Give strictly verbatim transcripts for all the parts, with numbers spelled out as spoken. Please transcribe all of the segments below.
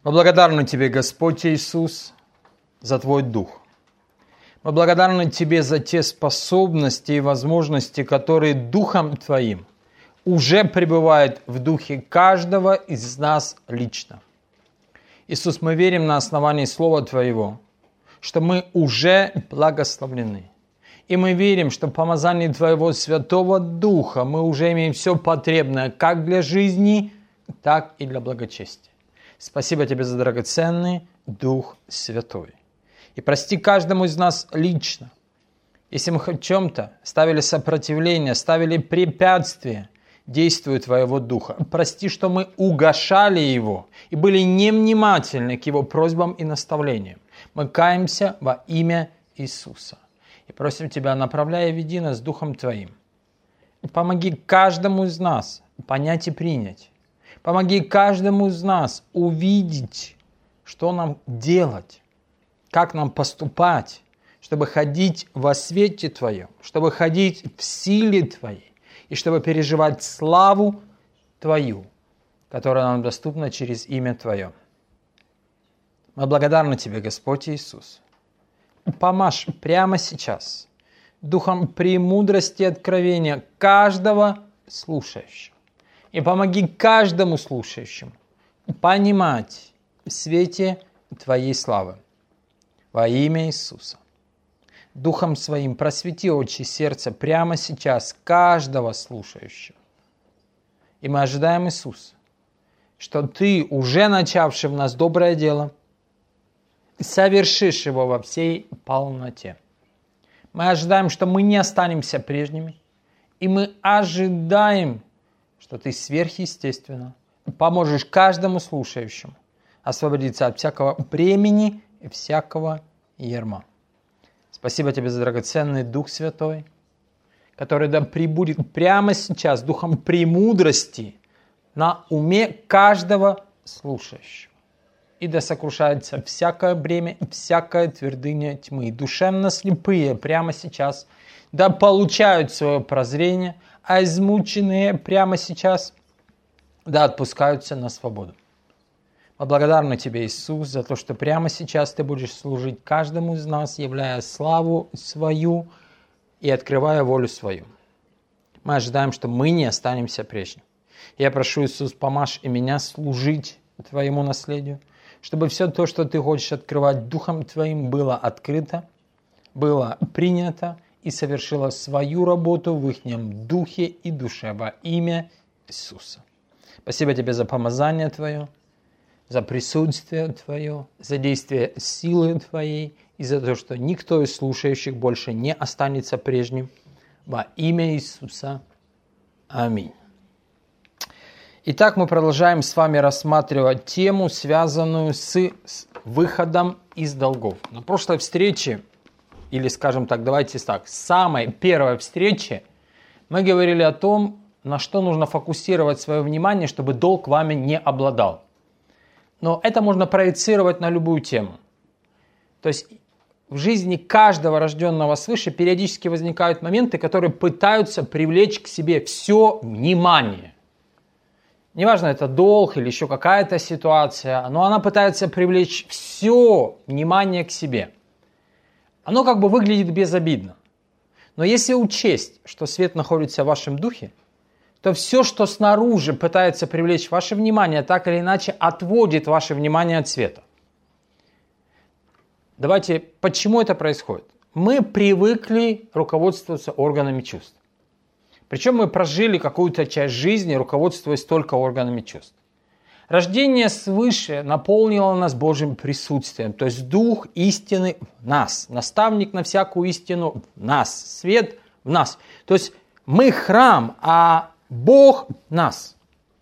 Мы благодарны Тебе, Господь Иисус, за Твой Дух. Мы благодарны Тебе за те способности и возможности, которые Духом Твоим уже пребывают в духе каждого из нас лично. Иисус, мы верим на основании Слова Твоего, что мы уже благословлены. И мы верим, что в помазании Твоего Святого Духа мы уже имеем все потребное как для жизни, так и для благочестия. Спасибо Тебе за драгоценный Дух Святой. И прости каждому из нас лично, если мы хоть в чем-то ставили сопротивление, ставили препятствия действию Твоего Духа. Прости, что мы угашали Его и были невнимательны к Его просьбам и наставлениям. Мы каемся во имя Иисуса. И просим Тебя, направляй и веди нас Духом Твоим. Помоги каждому из нас понять и принять. Помоги каждому из нас увидеть, что нам делать, как нам поступать, чтобы ходить во свете Твоем, чтобы ходить в силе Твоей и чтобы переживать славу Твою, которая нам доступна через имя Твое. Мы благодарны Тебе, Господь Иисус. Помажь прямо сейчас духом премудрости и откровения каждого слушающего. И помоги каждому слушающему понимать в свете Твоей славы. Во имя Иисуса. Духом Своим просвети очи сердца прямо сейчас каждого слушающего. И мы ожидаем, Иисус, что Ты, уже начавший в нас доброе дело, совершишь его во всей полноте. Мы ожидаем, что мы не останемся прежними, и мы ожидаем, что Ты сверхъестественно поможешь каждому слушающему освободиться от всякого бремени и всякого ярма. Спасибо Тебе за драгоценный Дух Святой, который да пребудет прямо сейчас духом премудрости на уме каждого слушающего. И да сокрушается всякое бремя и всякая твердыня тьмы. И душевно слепые прямо сейчас да получают свое прозрение, а измученные прямо сейчас да отпускаются на свободу. Мы благодарны Тебе, Иисус, за то, что прямо сейчас Ты будешь служить каждому из нас, являя славу свою и открывая волю свою. Мы ожидаем, что мы не останемся прежними. Я прошу, Иисус, помажь и меня служить Твоему наследию, чтобы все то, что Ты хочешь открывать Духом Твоим, было открыто, было принято и совершило свою работу в ихнем духе и душе во имя Иисуса. Спасибо Тебе за помазание Твое, за присутствие Твое, за действие силы Твоей и за то, что никто из слушающих больше не останется прежним. Во имя Иисуса. Аминь. Итак, мы продолжаем с вами рассматривать тему, связанную с, с выходом из долгов. На прошлой встрече, или скажем так, давайте так, с самой первой встречи мы говорили о том, на что нужно фокусировать свое внимание, чтобы долг вами не обладал. Но это можно проецировать на любую тему. То есть в жизни каждого рожденного свыше периодически возникают моменты, которые пытаются привлечь к себе все внимание. Неважно, это долг или еще какая-то ситуация, но она пытается привлечь все внимание к себе. Оно как бы выглядит безобидно. Но если учесть, что свет находится в вашем духе, то все, что снаружи пытается привлечь ваше внимание, так или иначе отводит ваше внимание от света. Давайте, почему это происходит? Мы привыкли руководствоваться органами чувств. Причем мы прожили какую-то часть жизни, руководствуясь только органами чувств. Рождение свыше наполнило нас Божьим присутствием, то есть Дух истины в нас, наставник на всякую истину в нас, свет в нас. То есть мы храм, а Бог в нас.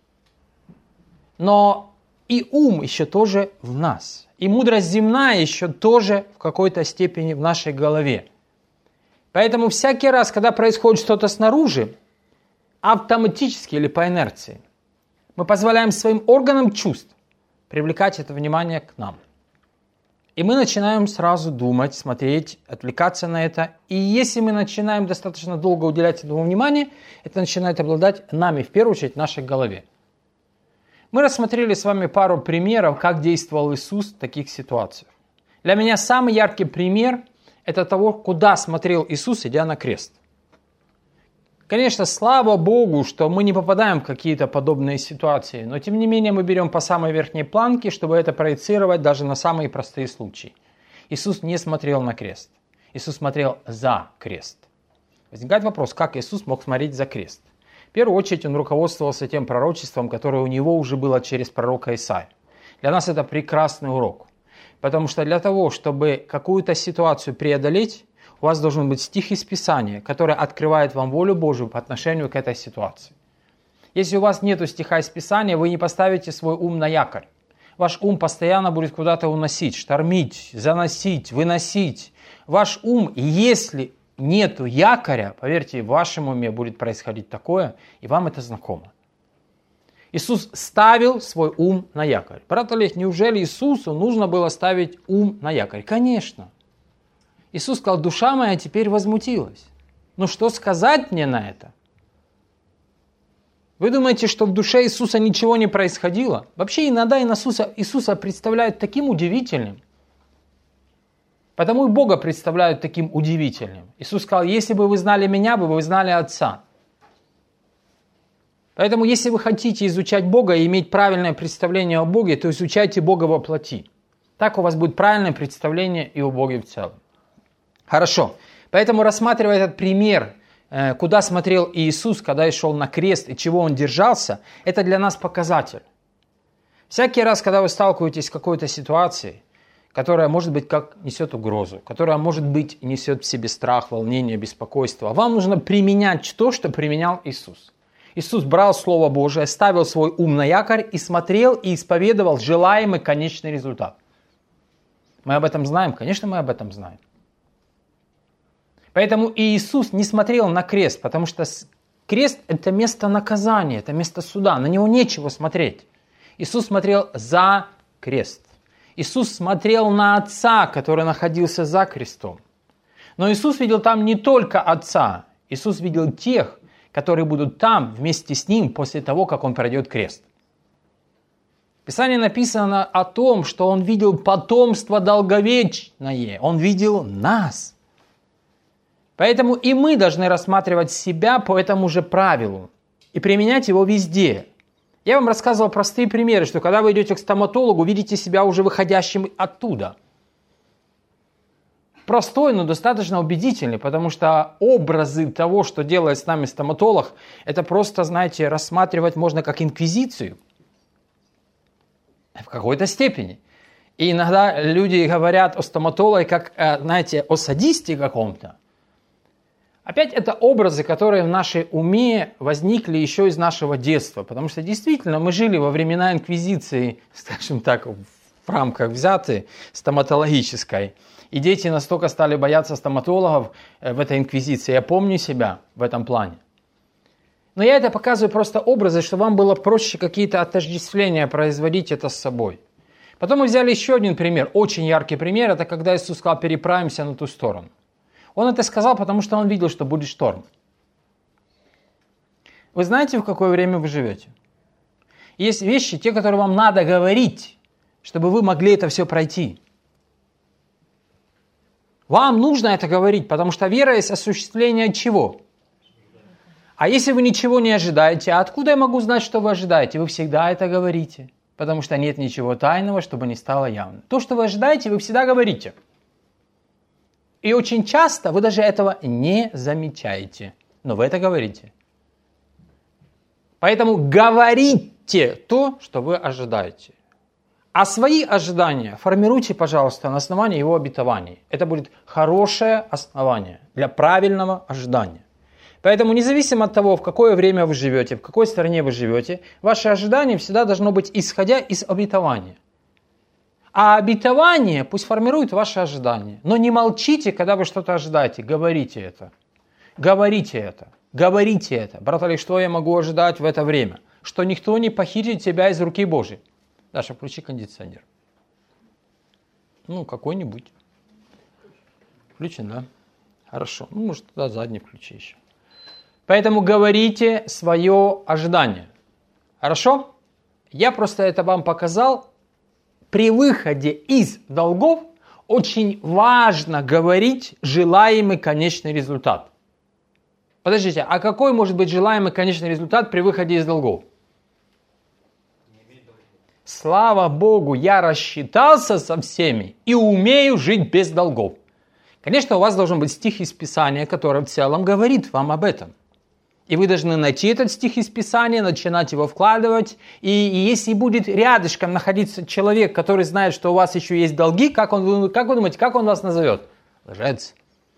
Но и ум еще тоже в нас. И мудрость земная еще тоже в какой-то степени в нашей голове. Поэтому всякий раз, когда происходит что-то снаружи, автоматически или по инерции, мы позволяем своим органам чувств привлекать это внимание к нам. И мы начинаем сразу думать, смотреть, отвлекаться на это. И если мы начинаем достаточно долго уделять этому внимание, это начинает обладать нами, в первую очередь, в нашей голове. Мы рассмотрели с вами пару примеров, как действовал Иисус в таких ситуациях. Для меня самый яркий пример – это того, куда смотрел Иисус, идя на крест. Конечно, слава Богу, что мы не попадаем в какие-то подобные ситуации, но тем не менее мы берем по самой верхней планке, чтобы это проецировать даже на самые простые случаи. Иисус не смотрел на крест. Иисус смотрел за крест. Возникает вопрос, как Иисус мог смотреть за крест? В первую очередь он руководствовался тем пророчеством, которое у него уже было через пророка Исаию. Для нас это прекрасный урок. Потому что для того, чтобы какую-то ситуацию преодолеть, у вас должен быть стих из Писания, который открывает вам волю Божию по отношению к этой ситуации. Если у вас нет стиха из Писания, вы не поставите свой ум на якорь. Ваш ум постоянно будет куда-то уносить, штормить, заносить, выносить. Ваш ум, если нету якоря, поверьте, в вашем уме будет происходить такое, и вам это знакомо. Иисус ставил свой ум на якорь. Брат Олег, неужели Иисусу нужно было ставить ум на якорь? Конечно. Иисус сказал, душа моя теперь возмутилась. Ну что сказать мне на это? Вы думаете, что в душе Иисуса ничего не происходило? Вообще иногда Иисуса, Иисуса представляют таким удивительным. Потому и Бога представляют таким удивительным. Иисус сказал, если бы вы знали меня, бы вы знали Отца. Поэтому если вы хотите изучать Бога и иметь правильное представление о Боге, то изучайте Бога во плоти. Так у вас будет правильное представление и о Боге в целом. Хорошо. Поэтому, рассматривая этот пример, куда смотрел Иисус, когда шел на крест и чего он держался, это для нас показатель. Всякий раз, когда вы сталкиваетесь с какой-то ситуацией, которая, может быть, как несет угрозу, которая, может быть, несет в себе страх, волнение, беспокойство, вам нужно применять то, что применял Иисус. Иисус брал Слово Божие, ставил свой ум на якорь и смотрел и исповедовал желаемый конечный результат. Мы об этом знаем? Конечно, мы об этом знаем. Поэтому и Иисус не смотрел на крест, потому что крест – это место наказания, это место суда, на него нечего смотреть. Иисус смотрел за крест. Иисус смотрел на Отца, который находился за крестом. Но Иисус видел там не только Отца, Иисус видел тех, которые будут там вместе с Ним после того, как Он пройдет крест. В Писании написано о том, что Он видел потомство долговечное, Он видел нас. Поэтому и мы должны рассматривать себя по этому же правилу и применять его везде. Я вам рассказывал простые примеры, что когда вы идете к стоматологу, видите себя уже выходящим оттуда. Простой, но достаточно убедительный, потому что образы того, что делает с нами стоматолог, это просто, знаете, рассматривать можно как инквизицию. В какой-то степени. И иногда люди говорят о стоматологе как, знаете, о садисте каком-то. Опять это образы, которые в нашей уме возникли еще из нашего детства, потому что действительно мы жили во времена инквизиции, скажем так, в рамках взятой стоматологической, и дети настолько стали бояться стоматологов в этой инквизиции. Я помню себя в этом плане. Но я это показываю просто образы, чтобы вам было проще какие-то отождествления производить это с собой. Потом мы взяли еще один пример, очень яркий пример, это когда Иисус сказал, переправимся на ту сторону. Он это сказал, потому что он видел, что будет шторм. Вы знаете, в какое время вы живете? Есть вещи, те, которые вам надо говорить, чтобы вы могли это все пройти. Вам нужно это говорить, потому что вера есть осуществление чего? А если вы ничего не ожидаете, а откуда я могу знать, что вы ожидаете? Вы всегда это говорите, потому что нет ничего тайного, чтобы не стало явным. То, что вы ожидаете, вы всегда говорите. И очень часто вы даже этого не замечаете, но вы это говорите. Поэтому говорите то, что вы ожидаете. А свои ожидания формируйте, пожалуйста, на основании его обетований. Это будет хорошее основание для правильного ожидания. Поэтому независимо от того, в какое время вы живете, в какой стране вы живете, ваше ожидание всегда должно быть исходя из обетования. А обетование пусть формирует ваши ожидания. Но не молчите, когда вы что-то ожидаете. Говорите это. Говорите это. Говорите это. Брат Олег, что я могу ожидать в это время? Что никто не похитит тебя из руки Божьей. Даша, включи кондиционер. Ну, какой-нибудь. Включен, да? Хорошо. Ну, может, туда задний включи еще. Поэтому говорите свое ожидание. Хорошо? Я просто это вам показал. При выходе из долгов очень важно говорить желаемый конечный результат. Подождите, а какой может быть желаемый конечный результат при выходе из долгов? Слава Богу, я рассчитался со всеми и умею жить без долгов. Конечно, у вас должен быть стих из Писания, который в целом говорит вам об этом. И вы должны найти этот стих из Писания, начинать его вкладывать. И, и если будет рядышком находиться человек, который знает, что у вас еще есть долги, как, он, как вы думаете, как он вас назовет? Лжец.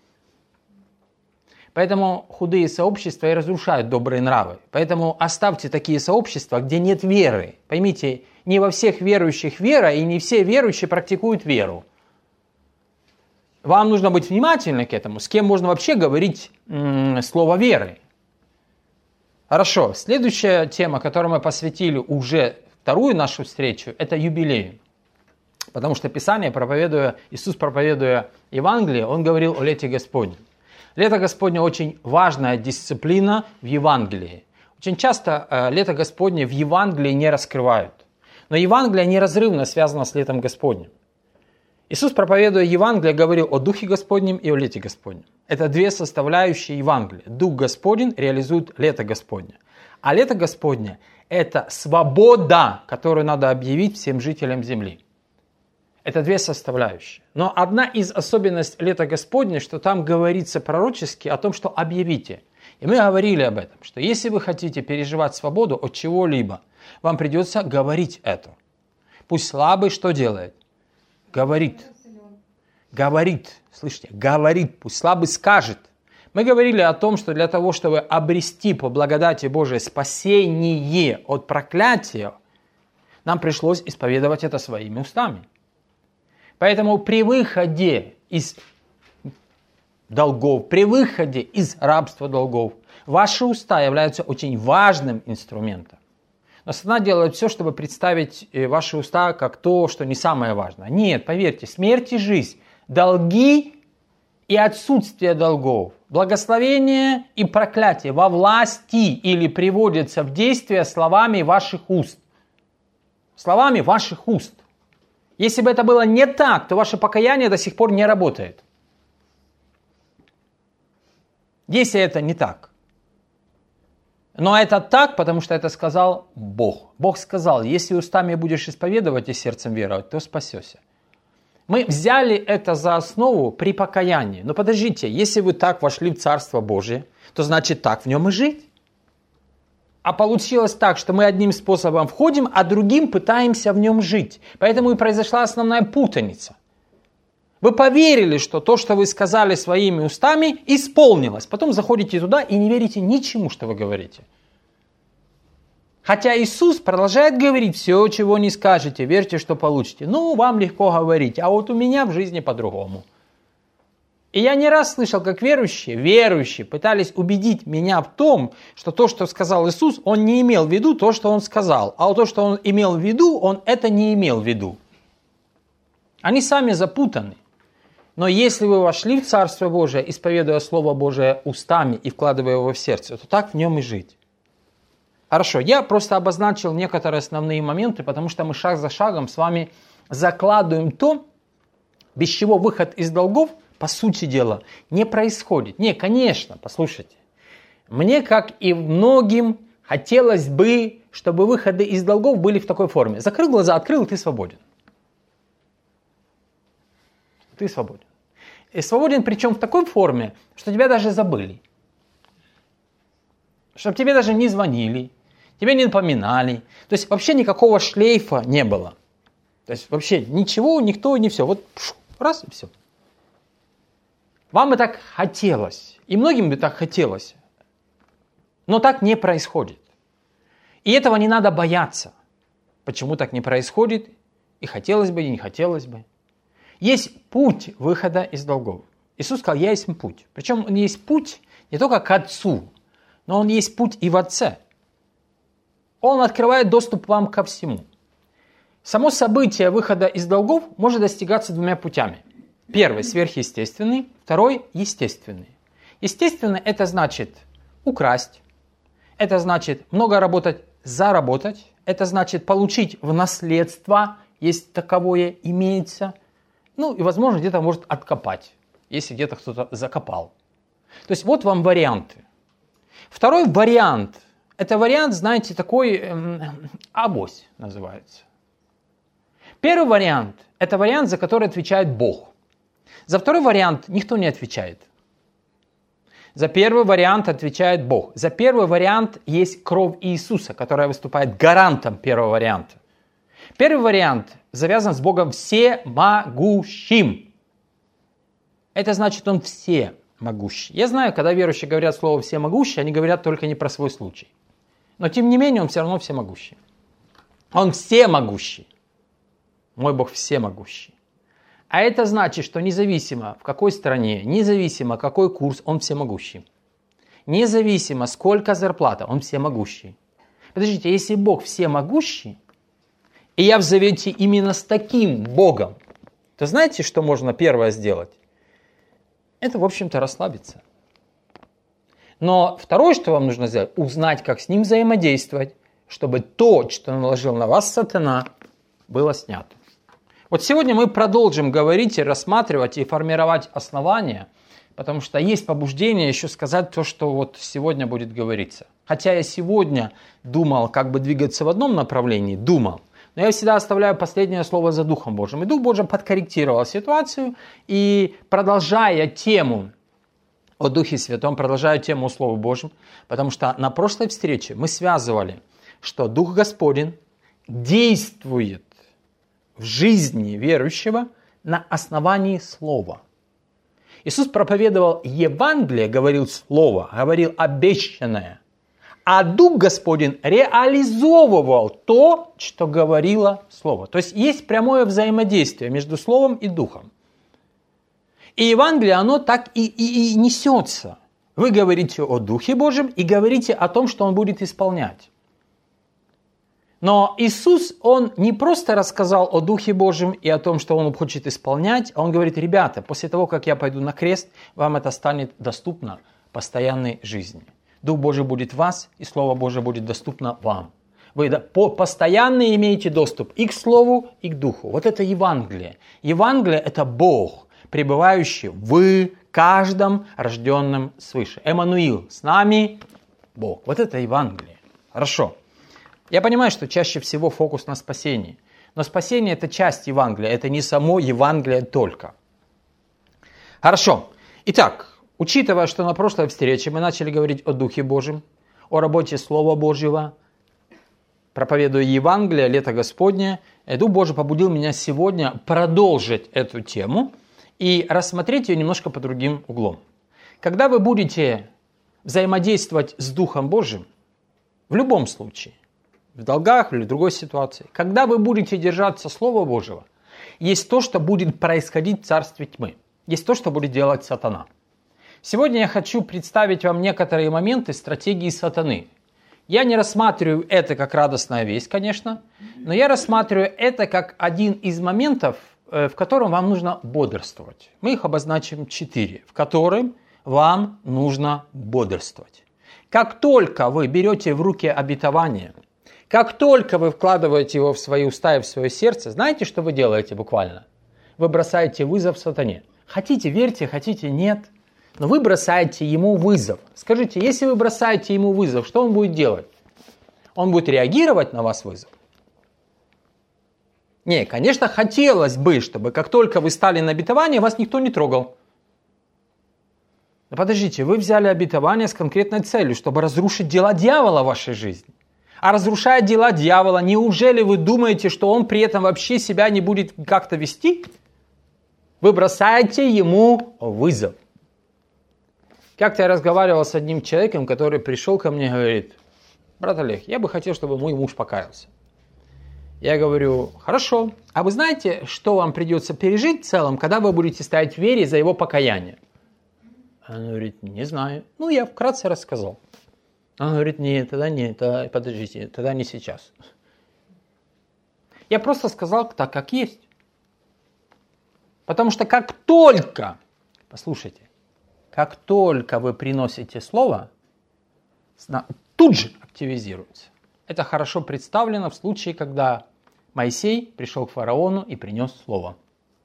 Поэтому худые сообщества и разрушают добрые нравы. Поэтому оставьте такие сообщества, где нет веры. Поймите, не во всех верующих вера, и не все верующие практикуют веру. Вам нужно быть внимательны к этому, с кем можно вообще говорить м- слово веры. Хорошо, следующая тема, которую мы посвятили уже вторую нашу встречу, это юбилей. Потому что Писание, проповедуя, Иисус, проповедуя Евангелие, Он говорил о лете Господнем. Лето Господне очень важная дисциплина в Евангелии. Очень часто э, лето Господне в Евангелии не раскрывают. Но Евангелие неразрывно связано с летом Господним. Иисус, проповедуя Евангелие, говорил о Духе Господнем и о лете Господнем. Это две составляющие Евангелия. Дух Господень реализует лето Господне. А лето Господне – это свобода, которую надо объявить всем жителям земли. Это две составляющие. Но одна из особенностей лета Господня, что там говорится пророчески о том, что объявите. И мы говорили об этом, что если вы хотите переживать свободу от чего-либо, вам придется говорить это. Пусть слабый что делает? Говорит. Говорит. Слышите? Говорит. Пусть слабый скажет. Мы говорили о том, что для того, чтобы обрести по благодати Божией спасение от проклятия, нам пришлось исповедовать это своими устами. Поэтому при выходе из долгов, при выходе из рабства долгов, ваши уста являются очень важным инструментом. Но сатана делает все, чтобы представить ваши уста как то, что не самое важное. Нет, поверьте, смерть и жизнь, долги и отсутствие долгов, благословение и проклятие во власти или приводятся в действие словами ваших уст. Словами ваших уст. Если бы это было не так, то ваше покаяние до сих пор не работает. Если это не так. Но это так, потому что это сказал Бог. Бог сказал, если устами будешь исповедовать и сердцем веровать, то спасешься. Мы взяли это за основу при покаянии. Но подождите, если вы так вошли в Царство Божие, то значит так в нем и жить. А получилось так, что мы одним способом входим, а другим пытаемся в нем жить. Поэтому и произошла основная путаница. Вы поверили, что то, что вы сказали своими устами, исполнилось. Потом заходите туда и не верите ничему, что вы говорите. Хотя Иисус продолжает говорить, все, чего не скажете, верьте, что получите. Ну, вам легко говорить, а вот у меня в жизни по-другому. И я не раз слышал, как верующие, верующие пытались убедить меня в том, что то, что сказал Иисус, Он не имел в виду то, что Он сказал. А вот то, что Он имел в виду, Он это не имел в виду. Они сами запутаны. Но если вы вошли в Царство Божие, исповедуя Слово Божие устами и вкладывая его в сердце, то так в нем и жить. Хорошо, я просто обозначил некоторые основные моменты, потому что мы шаг за шагом с вами закладываем то, без чего выход из долгов, по сути дела, не происходит. Не, конечно, послушайте. Мне, как и многим, хотелось бы, чтобы выходы из долгов были в такой форме. Закрыл глаза, открыл, и ты свободен. Ты свободен. И свободен причем в такой форме, что тебя даже забыли. Чтобы тебе даже не звонили, тебе не напоминали. То есть вообще никакого шлейфа не было. То есть вообще ничего, никто, не все. Вот раз и все. Вам бы так хотелось. И многим бы так хотелось. Но так не происходит. И этого не надо бояться. Почему так не происходит? И хотелось бы, и не хотелось бы. Есть путь выхода из долгов. Иисус сказал, я есть путь. Причем он есть путь не только к Отцу, но он есть путь и в Отце. Он открывает доступ вам ко всему. Само событие выхода из долгов может достигаться двумя путями. Первый – сверхъестественный, второй – естественный. Естественный – это значит украсть, это значит много работать, заработать, это значит получить в наследство, если таковое имеется. Ну и, возможно, где-то может откопать, если где-то кто-то закопал. То есть вот вам варианты. Второй вариант, это вариант, знаете, такой эм, авось называется. Первый вариант, это вариант, за который отвечает Бог. За второй вариант никто не отвечает. За первый вариант отвечает Бог. За первый вариант есть кровь Иисуса, которая выступает гарантом первого варианта. Первый вариант завязан с Богом всемогущим. Это значит, Он всемогущий. Я знаю, когда верующие говорят слово «всемогущий», они говорят только не про свой случай. Но тем не менее, Он все равно всемогущий. Он всемогущий. Мой Бог всемогущий. А это значит, что независимо в какой стране, независимо какой курс, Он всемогущий. Независимо сколько зарплата, Он всемогущий. Подождите, если Бог всемогущий, и я в завете именно с таким Богом, то знаете, что можно первое сделать? Это, в общем-то, расслабиться. Но второе, что вам нужно сделать, узнать, как с Ним взаимодействовать, чтобы то, что наложил на вас сатана, было снято. Вот сегодня мы продолжим говорить и рассматривать, и формировать основания, потому что есть побуждение еще сказать то, что вот сегодня будет говориться. Хотя я сегодня думал, как бы двигаться в одном направлении, думал, но я всегда оставляю последнее слово за Духом Божьим. И Дух Божий подкорректировал ситуацию, и продолжая тему о Духе Святом, продолжаю тему о Слове Божьем, потому что на прошлой встрече мы связывали, что Дух Господень действует в жизни верующего на основании Слова. Иисус проповедовал Евангелие, говорил Слово, говорил обещанное, а Дух Господень реализовывал то, что говорило Слово. То есть есть прямое взаимодействие между Словом и Духом. И Евангелие, оно так и, и, и несется. Вы говорите о Духе Божьем и говорите о том, что Он будет исполнять. Но Иисус, Он не просто рассказал о Духе Божьем и о том, что Он хочет исполнять, а Он говорит: ребята, после того, как я пойду на крест, вам это станет доступно в постоянной жизни. Дух Божий будет в вас, и Слово Божие будет доступно вам. Вы постоянно имеете доступ и к Слову, и к Духу. Вот это Евангелие. Евангелие – это Бог, пребывающий в каждом рожденном свыше. Эммануил, с нами Бог. Вот это Евангелие. Хорошо. Я понимаю, что чаще всего фокус на спасении. Но спасение – это часть Евангелия, это не само Евангелие только. Хорошо. Итак, учитывая, что на прошлой встрече мы начали говорить о Духе Божьем, о работе Слова Божьего, проповедуя Евангелие, лето Господне, Дух Божий побудил меня сегодня продолжить эту тему и рассмотреть ее немножко под другим углом. Когда вы будете взаимодействовать с Духом Божьим, в любом случае, в долгах или в другой ситуации, когда вы будете держаться Слова Божьего, есть то, что будет происходить в царстве тьмы. Есть то, что будет делать сатана. Сегодня я хочу представить вам некоторые моменты стратегии сатаны. Я не рассматриваю это как радостная весть, конечно, но я рассматриваю это как один из моментов, в котором вам нужно бодрствовать. Мы их обозначим четыре, в котором вам нужно бодрствовать. Как только вы берете в руки обетование, как только вы вкладываете его в свои уста и в свое сердце, знаете, что вы делаете буквально? Вы бросаете вызов сатане. Хотите верьте, хотите нет, но вы бросаете ему вызов. Скажите, если вы бросаете ему вызов, что он будет делать? Он будет реагировать на вас вызов? Не, конечно, хотелось бы, чтобы как только вы стали на обетование, вас никто не трогал. Но подождите, вы взяли обетование с конкретной целью, чтобы разрушить дела дьявола в вашей жизни. А разрушая дела дьявола, неужели вы думаете, что он при этом вообще себя не будет как-то вести? Вы бросаете ему вызов. Как-то я разговаривал с одним человеком, который пришел ко мне и говорит: брат Олег, я бы хотел, чтобы мой муж покаялся. Я говорю: хорошо, а вы знаете, что вам придется пережить в целом, когда вы будете стоять в вере за его покаяние? Он говорит: не знаю. Ну, я вкратце рассказал. Он говорит: нет, тогда нет, тогда, подождите, тогда не сейчас. Я просто сказал так, как есть. Потому что как только, послушайте, как только вы приносите слово, тут же активизируется. это хорошо представлено в случае, когда Моисей пришел к фараону и принес слово.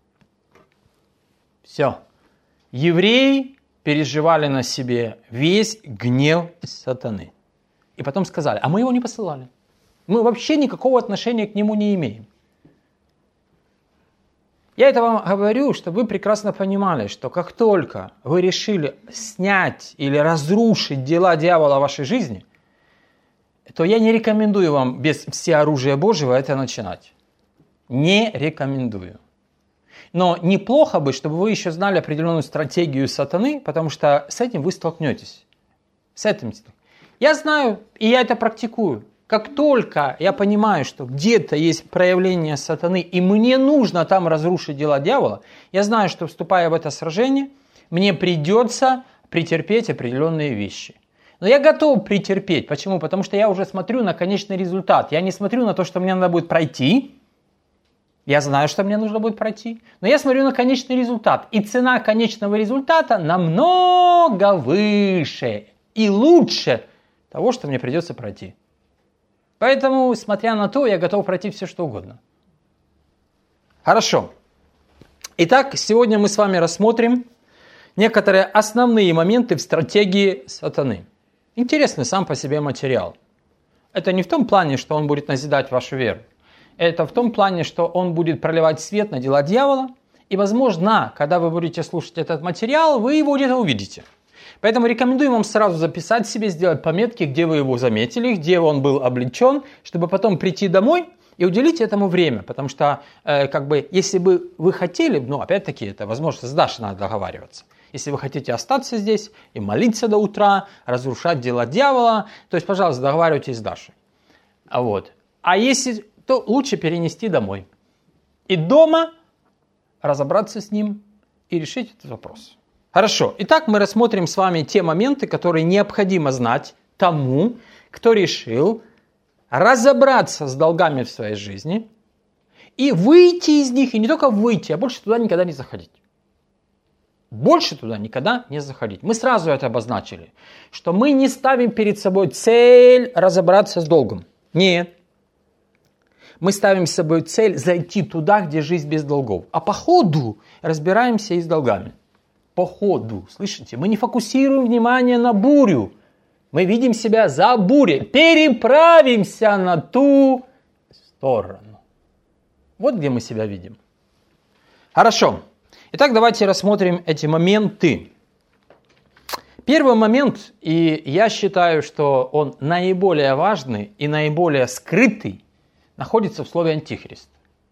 Все. Евреи переживали на себе весь гнев сатаны. И потом сказали, а мы его не посылали. Мы вообще никакого отношения к нему не имеем. Я это вам говорю, чтобы вы прекрасно понимали, что как только вы решили снять или разрушить дела дьявола в вашей жизни, то я не рекомендую вам без всеоружия Божьего это начинать. Не рекомендую. Но неплохо бы, чтобы вы еще знали определенную стратегию сатаны, потому что с этим вы столкнетесь. С этим. Я знаю, и я это практикую. Как только я понимаю, что где-то есть проявление сатаны, и мне нужно там разрушить дела дьявола, я знаю, что вступая в это сражение, мне придется претерпеть определенные вещи. Но я готов претерпеть. Почему? Потому что я уже смотрю на конечный результат. Я не смотрю на то, что мне надо будет пройти. Я знаю, что мне нужно будет пройти. Но я смотрю на конечный результат. И цена конечного результата намного выше и лучше того, что мне придется пройти. Поэтому, смотря на то, я готов пройти все, что угодно. Хорошо. Итак, сегодня мы с вами рассмотрим некоторые основные моменты в стратегии сатаны. Интересный сам по себе материал. Это не в том плане, что он будет назидать вашу веру. Это в том плане, что он будет проливать свет на дела дьявола. И, возможно, когда вы будете слушать этот материал, вы его где-то увидите. Поэтому рекомендую вам сразу записать себе, сделать пометки, где вы его заметили, где он был облечен, чтобы потом прийти домой и уделить этому время. Потому что, э, как бы, если бы вы хотели, ну, опять-таки, это, возможно, с Дашей надо договариваться. Если вы хотите остаться здесь и молиться до утра, разрушать дела дьявола, то есть, пожалуйста, договаривайтесь с Дашей. Вот. А если, то лучше перенести домой. И дома разобраться с ним и решить этот вопрос. Хорошо. Итак, мы рассмотрим с вами те моменты, которые необходимо знать тому, кто решил разобраться с долгами в своей жизни и выйти из них, и не только выйти, а больше туда никогда не заходить. Больше туда никогда не заходить. Мы сразу это обозначили, что мы не ставим перед собой цель разобраться с долгом. Нет. Мы ставим с собой цель зайти туда, где жизнь без долгов. А по ходу разбираемся и с долгами. По ходу, слышите? Мы не фокусируем внимание на бурю. Мы видим себя за бурей. Переправимся на ту сторону. Вот где мы себя видим. Хорошо. Итак, давайте рассмотрим эти моменты. Первый момент, и я считаю, что он наиболее важный и наиболее скрытый, находится в слове «антихрист».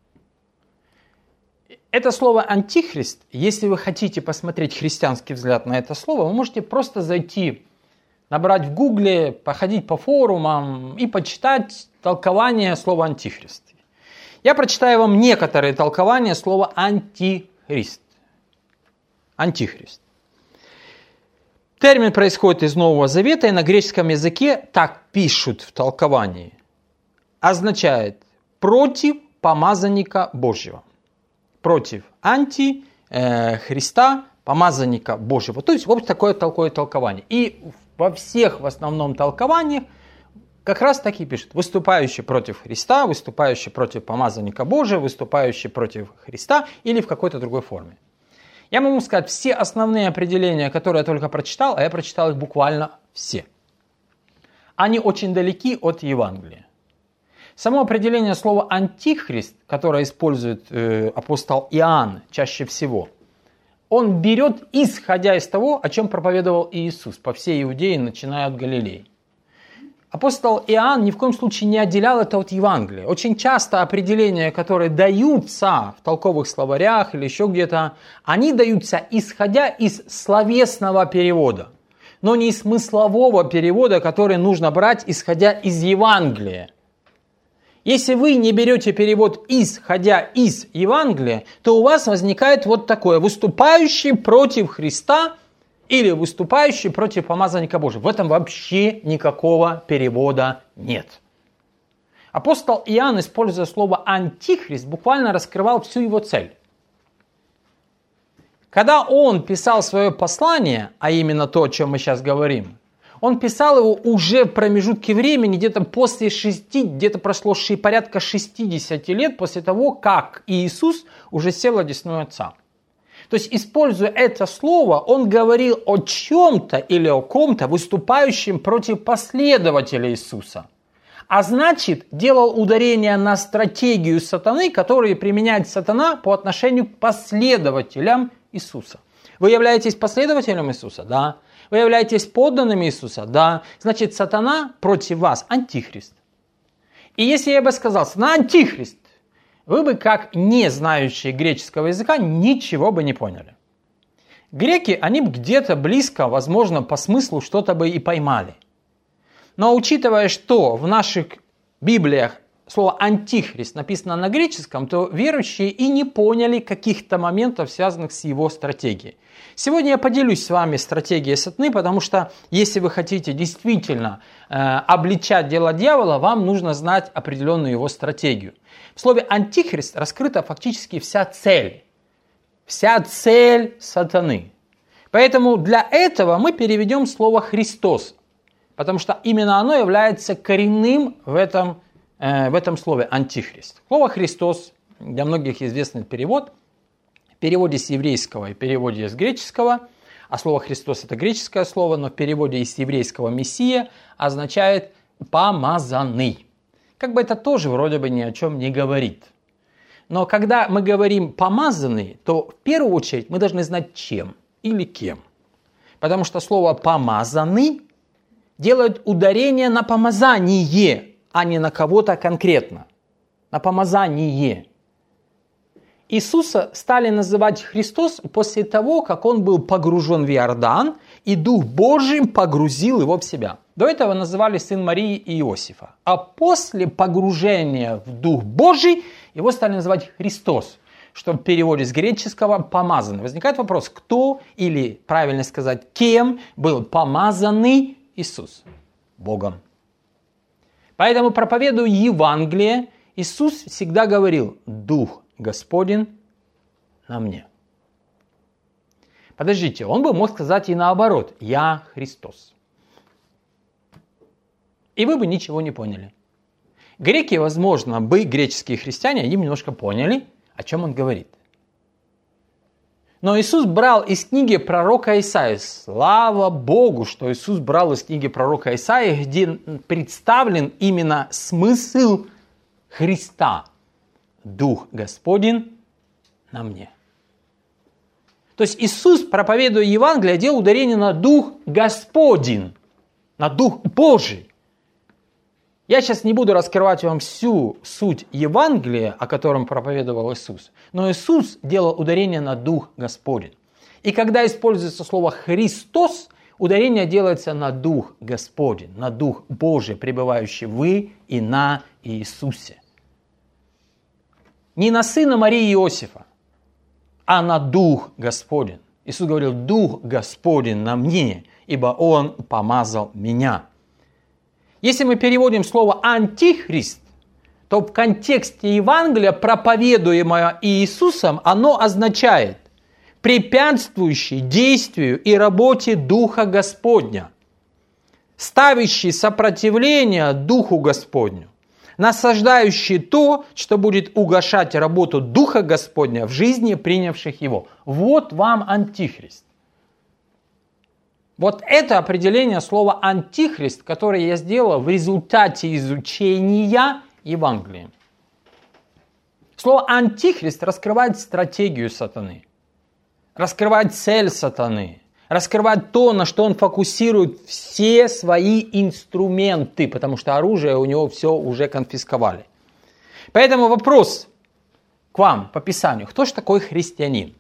Это слово «антихрист», если вы хотите посмотреть христианский взгляд на это слово, вы можете просто зайти, набрать в гугле, походить по форумам и почитать толкование слова «антихрист». Я прочитаю вам некоторые толкования слова «антихрист». Антихрист. Термин происходит из Нового Завета, и на греческом языке так пишут в толковании. Означает «против помазанника Божьего». Против анти э, Христа, помазанника Божьего. То есть вот такое, такое толкование. И во всех в основном толкованиях как раз так и пишут. Выступающий против Христа, выступающий против помазанника Божьего, выступающий против Христа или в какой-то другой форме. Я могу сказать, все основные определения, которые я только прочитал, а я прочитал их буквально все. Они очень далеки от Евангелия. Само определение слова «антихрист», которое использует э, апостол Иоанн чаще всего, он берет, исходя из того, о чем проповедовал Иисус по всей Иудее, начиная от Галилеи. Апостол Иоанн ни в коем случае не отделял это от Евангелия. Очень часто определения, которые даются в толковых словарях или еще где-то, они даются, исходя из словесного перевода, но не из смыслового перевода, который нужно брать, исходя из Евангелия. Если вы не берете перевод исходя из Евангелия, то у вас возникает вот такое: выступающий против Христа или выступающий против помазанника Божьего. В этом вообще никакого перевода нет. Апостол Иоанн, используя слово «антихрист», буквально раскрывал всю его цель. Когда он писал свое послание, а именно то, о чем мы сейчас говорим, Он писал его уже в промежутке времени, где-то после шести, где-то прошло порядка шестидесяти лет после того, как Иисус уже сел одесную Отца. То есть, используя это слово, он говорил о чем-то или о ком-то, выступающем против последователя Иисуса. А значит, делал ударение на стратегию сатаны, которую применяет сатана по отношению к последователям Иисуса. Вы являетесь последователем Иисуса? Да. Вы являетесь подданными Иисуса? Да. Значит, сатана против вас антихрист. И если я бы сказал, сатана антихрист, вы бы, как не знающие греческого языка, ничего бы не поняли. Греки, они бы где-то близко, возможно, по смыслу что-то бы и поймали. Но учитывая, что в наших Библиях слово «антихрист» написано на греческом, то верующие и не поняли каких-то моментов, связанных с его стратегией. Сегодня я поделюсь с вами стратегией сатаны, потому что если вы хотите действительно э, обличать дело дьявола, вам нужно знать определенную его стратегию. В слове «антихрист» раскрыта фактически вся цель. Вся цель сатаны. Поэтому для этого мы переведем слово «Христос», потому что именно оно является коренным в этом, э, в этом слове «антихрист». Слово «Христос» для многих известный перевод. В переводе с еврейского и переводе с греческого, а слово «Христос» это греческое слово, но в переводе из еврейского «мессия» означает «помазанный». Как бы это тоже вроде бы ни о чем не говорит. Но когда мы говорим «помазанный», то в первую очередь мы должны знать чем или кем. Потому что слово «помазанный» делает ударение на помазание, а не на кого-то конкретно. На помазание. Иисуса стали называть Христос после того, как он был погружен в Иордан, и Дух Божий погрузил его в себя. До этого называли сын Марии и Иосифа. А после погружения в Дух Божий его стали называть Христос, что в переводе с греческого «помазанный». Возникает вопрос, кто, или правильно сказать, кем был помазанный Иисус? Богом. Поэтому, проповедуя Евангелие, Иисус всегда говорил: «Дух Господень на мне». Подождите, он бы мог сказать и наоборот: «Я Христос». И вы бы ничего не поняли. Греки, возможно, бы, греческие христиане, они немножко поняли, о чем он говорит. Но Иисус брал из книги пророка Исаии. Слава Богу, что Иисус брал из книги пророка Исаии, где представлен именно смысл Христа. Дух Господень на мне. То есть Иисус, проповедуя Евангелие, делал ударение на Дух Господень, на Дух Божий. Я сейчас не буду раскрывать вам всю суть Евангелия, о котором проповедовал Иисус, но Иисус делал ударение на Дух Господень. И когда используется слово «Христос», ударение делается на Дух Господень, на Дух Божий, пребывающий в и на Иисусе. Не на сына Марии и Иосифа, а на Дух Господень. Иисус говорил: «Дух Господень на мне, ибо Он помазал меня». Если мы переводим слово «антихрист», то в контексте Евангелия, проповедуемое Иисусом, оно означает препятствующий действию и работе Духа Господня, ставящий сопротивление Духу Господню, насаждающий то, что будет угашать работу Духа Господня в жизни принявших его. Вот вам антихрист. Вот это определение слова «антихрист», которое я сделал в результате изучения Евангелия. Слово «антихрист» раскрывает стратегию сатаны, раскрывает цель сатаны, раскрывает то, на что он фокусирует все свои инструменты, потому что оружие у него все уже конфисковали. Поэтому вопрос к вам по Писанию: кто же такой христианин?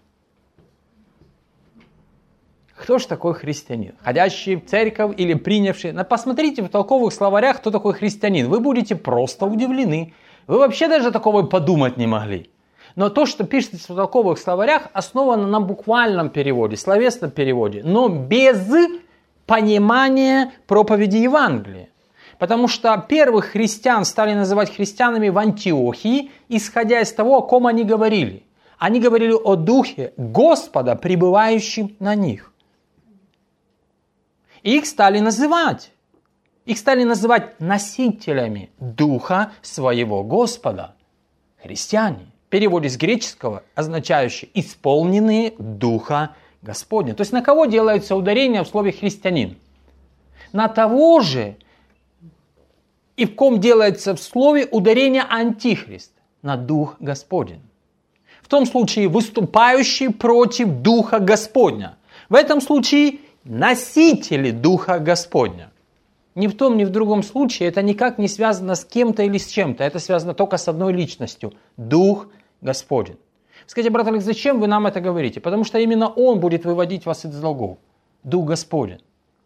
Кто же такой христианин? Ходящий в церковь или принявший? Посмотрите в толковых словарях, кто такой христианин. Вы будете просто удивлены. Вы вообще даже такого подумать не могли. Но то, что пишется в толковых словарях, основано на буквальном переводе, словесном переводе, но без понимания проповеди Евангелия. Потому что первых христиан стали называть христианами в Антиохии, исходя из того, о ком они говорили. Они говорили о Духе Господа, пребывающем на них. их стали называть. Их стали называть носителями Духа своего Господа. Христиане. В переводе с греческого означающий «исполненные Духа Господня». То есть на кого делается ударение в слове «христианин»? На того же, и в ком делается в слове ударение «антихрист», на Дух Господень. В том случае выступающий против Духа Господня. В этом случае носители Духа Господня. Ни в том, ни в другом случае это никак не связано с кем-то или с чем-то. Это связано только с одной личностью. Дух Господень. Скажите, брат Алекс, зачем вы нам это говорите? Потому что именно Он будет выводить вас из долгов. Дух Господень.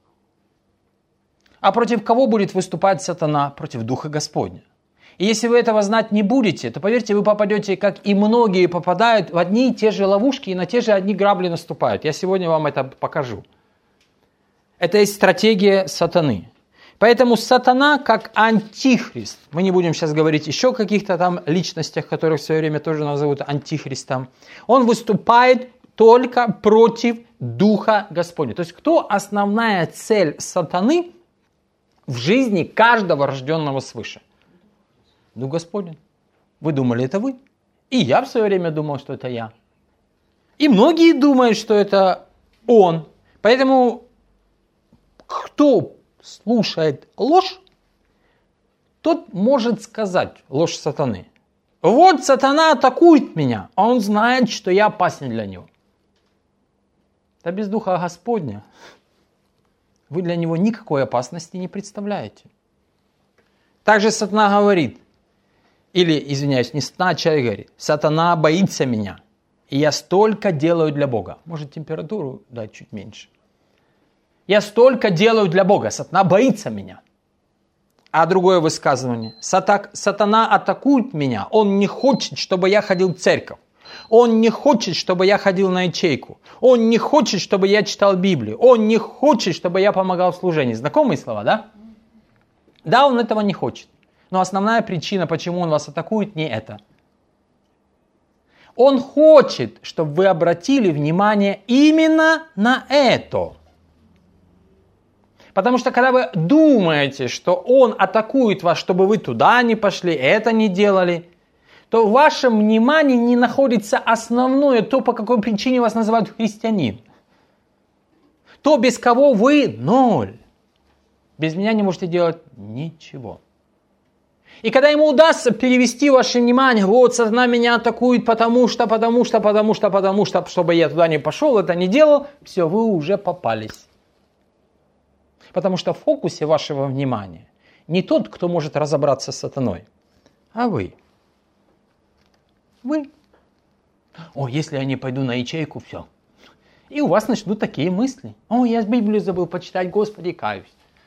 А против кого будет выступать сатана? Против Духа Господня. И если вы этого знать не будете, то, поверьте, вы попадете, как и многие попадают, в одни и те же ловушки и на те же одни грабли наступают. Я сегодня вам это покажу. Это есть стратегия сатаны. Поэтому сатана как антихрист. Мы не будем сейчас говорить еще о каких-то там личностях, которых в свое время тоже назовут антихристом. Он выступает только против Духа Господня. То есть кто основная цель сатаны в жизни каждого рожденного свыше? Дух Господень. Вы думали, это вы? И я в свое время думал, что это я. И многие думают, что это он. Поэтому кто слушает ложь, тот может сказать ложь сатаны. Вот сатана атакует меня, а он знает, что я опасен для него. Да без Духа Господня вы для него никакой опасности не представляете. Также сатана говорит, или, извиняюсь, не сатана, а человек говорит, сатана боится меня, и я столько делаю для Бога. Может, температуру дать чуть меньше. Я столько делаю для Бога, сатана боится меня. А другое высказывание, сатана атакует меня, он не хочет, чтобы я ходил в церковь. Он не хочет, чтобы я ходил на ячейку. Он не хочет, чтобы я читал Библию. Он не хочет, чтобы я помогал в служении. Знакомые слова, да? Да, он этого не хочет. Но основная причина, почему он вас атакует, не это. Он хочет, чтобы вы обратили внимание именно на это. Потому что когда вы думаете, что он атакует вас, чтобы вы туда не пошли, это не делали, то в вашем внимании не находится основное, то, по какой причине вас называют христианин. То, без кого вы ноль. Без меня не можете делать ничего. И когда ему удастся перевести ваше внимание, вот сатана меня атакует, потому что, потому что, потому что, потому что, чтобы я туда не пошел, это не делал, все, вы уже попались. Потому что в фокусе вашего внимания не тот, кто может разобраться с сатаной, а вы. Вы. О, если я не пойду на ячейку, все. И у вас начнут такие мысли. О, я Библию забыл почитать, Господи, каюсь.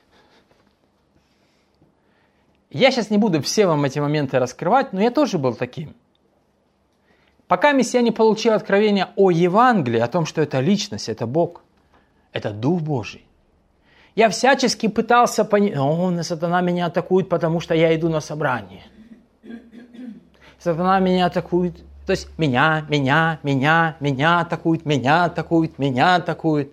Я сейчас не буду все вам эти моменты раскрывать, но я тоже был таким. Пока я не получил откровения о Евангелии, о том, что это личность, это Бог, это Дух Божий. Я всячески пытался понять, о, сатана меня атакует, потому что я иду на собрание. Сатана меня атакует, то есть меня, меня, меня, меня атакует, меня атакует, меня атакует.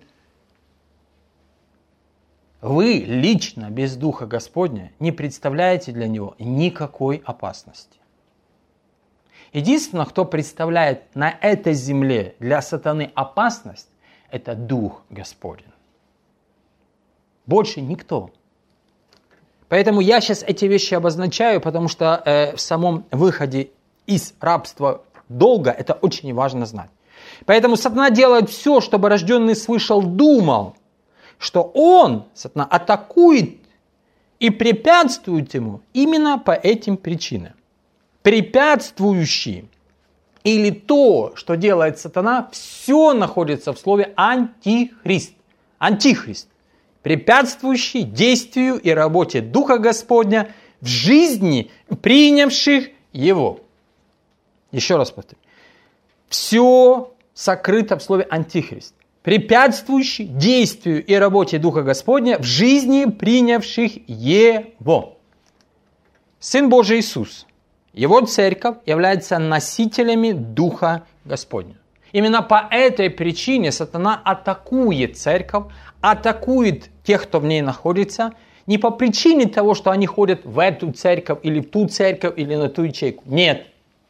Вы лично без Духа Господня не представляете для него никакой опасности. Единственное, кто представляет на этой земле для сатаны опасность, это Дух Господень. Больше никто. Поэтому я сейчас эти вещи обозначаю, потому что э, в самом выходе из рабства долга это очень важно знать. Поэтому сатана делает все, чтобы рожденный свыше думал, что он, сатана, атакует и препятствует ему именно по этим причинам. Препятствующий или то, что делает сатана, все находится в слове антихрист. Антихрист. Препятствующий действию и работе Духа Господня в жизни принявших его. Еще раз повторю. Все сокрыто в слове антихрист. Препятствующий действию и работе Духа Господня в жизни принявших его. Сын Божий Иисус, Его церковь является носителями Духа Господня. Именно по этой причине сатана атакует церковь, атакует тех, кто в ней находится, не по причине того, что они ходят в эту церковь, или в ту церковь, или на ту ячейку. Нет.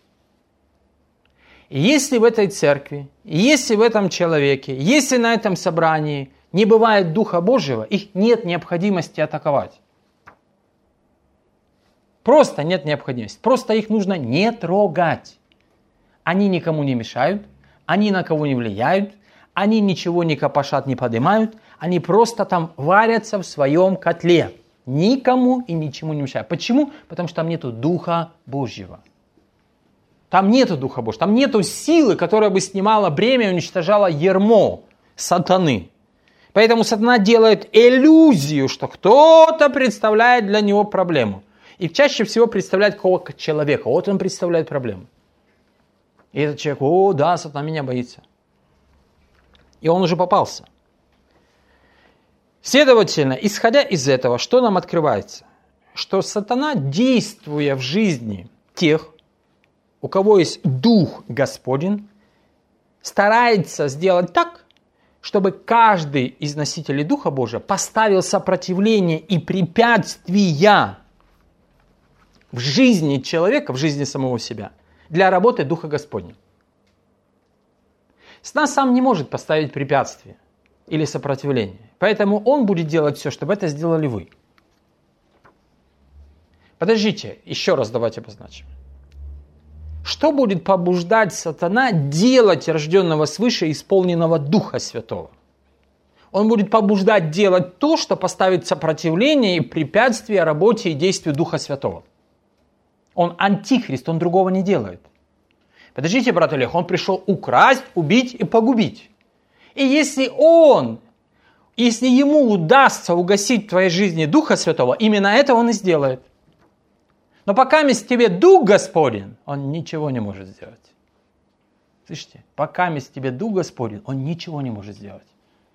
Если в этой церкви, если в этом человеке, если на этом собрании не бывает Духа Божьего, их нет необходимости атаковать. Просто нет необходимости. Просто их нужно не трогать. Они никому не мешают, они на кого не влияют, они ничего не копошат, не поднимают, они просто там варятся в своем котле. Никому и ничему не мешают. Почему? Потому что там нету Духа Божьего. Там нету Духа Божьего, там нету силы, которая бы снимала бремя и уничтожала ярмо сатаны. Поэтому сатана делает иллюзию, что кто-то представляет для него проблему. И чаще всего представляет какого-то человека. Вот он представляет проблему. И этот человек, о, да, сатана меня боится. И он уже попался. Следовательно, исходя из этого, что нам открывается? Что сатана, действуя в жизни тех, у кого есть Дух Господень, старается сделать так, чтобы каждый из носителей Духа Божия поставил сопротивление и препятствия в жизни человека, в жизни самого себя, для работы Духа Господня. Сатана сам не может поставить препятствие или сопротивление, поэтому он будет делать все, чтобы это сделали вы. Подождите, еще раз давайте обозначим. Что будет побуждать сатана делать рожденного свыше исполненного Духа Святого? Он будет побуждать делать то, что поставит сопротивление и препятствие работе и действию Духа Святого. Он антихрист, он другого не делает. Подождите, брат Олег, он пришел украсть, убить и погубить. И если он, если ему удастся угасить в твоей жизни Духа Святого, именно это он и сделает. Но пока с тебе Дух Господень, он ничего не может сделать. Слышите? Пока с тебе Дух Господень, он ничего не может сделать.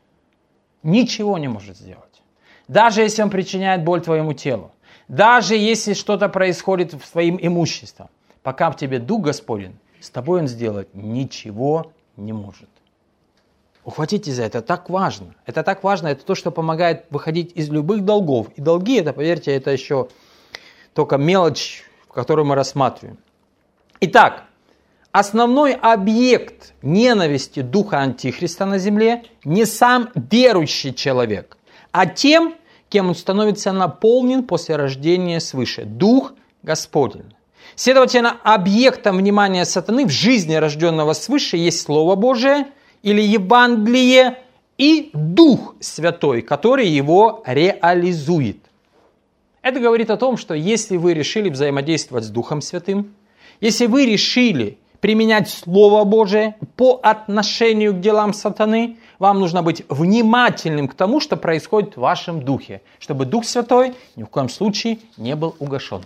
Ничего не может сделать. Даже если он причиняет боль твоему телу. Даже если что-то происходит с твоим имуществом. Пока в тебе Дух Господень, с тобой он сделать ничего не может. Ухватитесь за это, это так важно. Это так важно, это то, что помогает выходить из любых долгов. И долги, это, поверьте, это еще... только мелочь, которую мы рассматриваем. Итак, основной объект ненависти духа Антихриста на земле не сам верующий человек, а тем, кем он становится наполнен после рождения свыше. Дух Господень. Следовательно, объектом внимания сатаны в жизни рожденного свыше есть Слово Божие или Евангелие и Дух Святой, который его реализует. Это говорит о том, что если вы решили взаимодействовать с Духом Святым, если вы решили применять Слово Божие по отношению к делам сатаны, вам нужно быть внимательным к тому, что происходит в вашем духе, чтобы Дух Святой ни в коем случае не был угашен.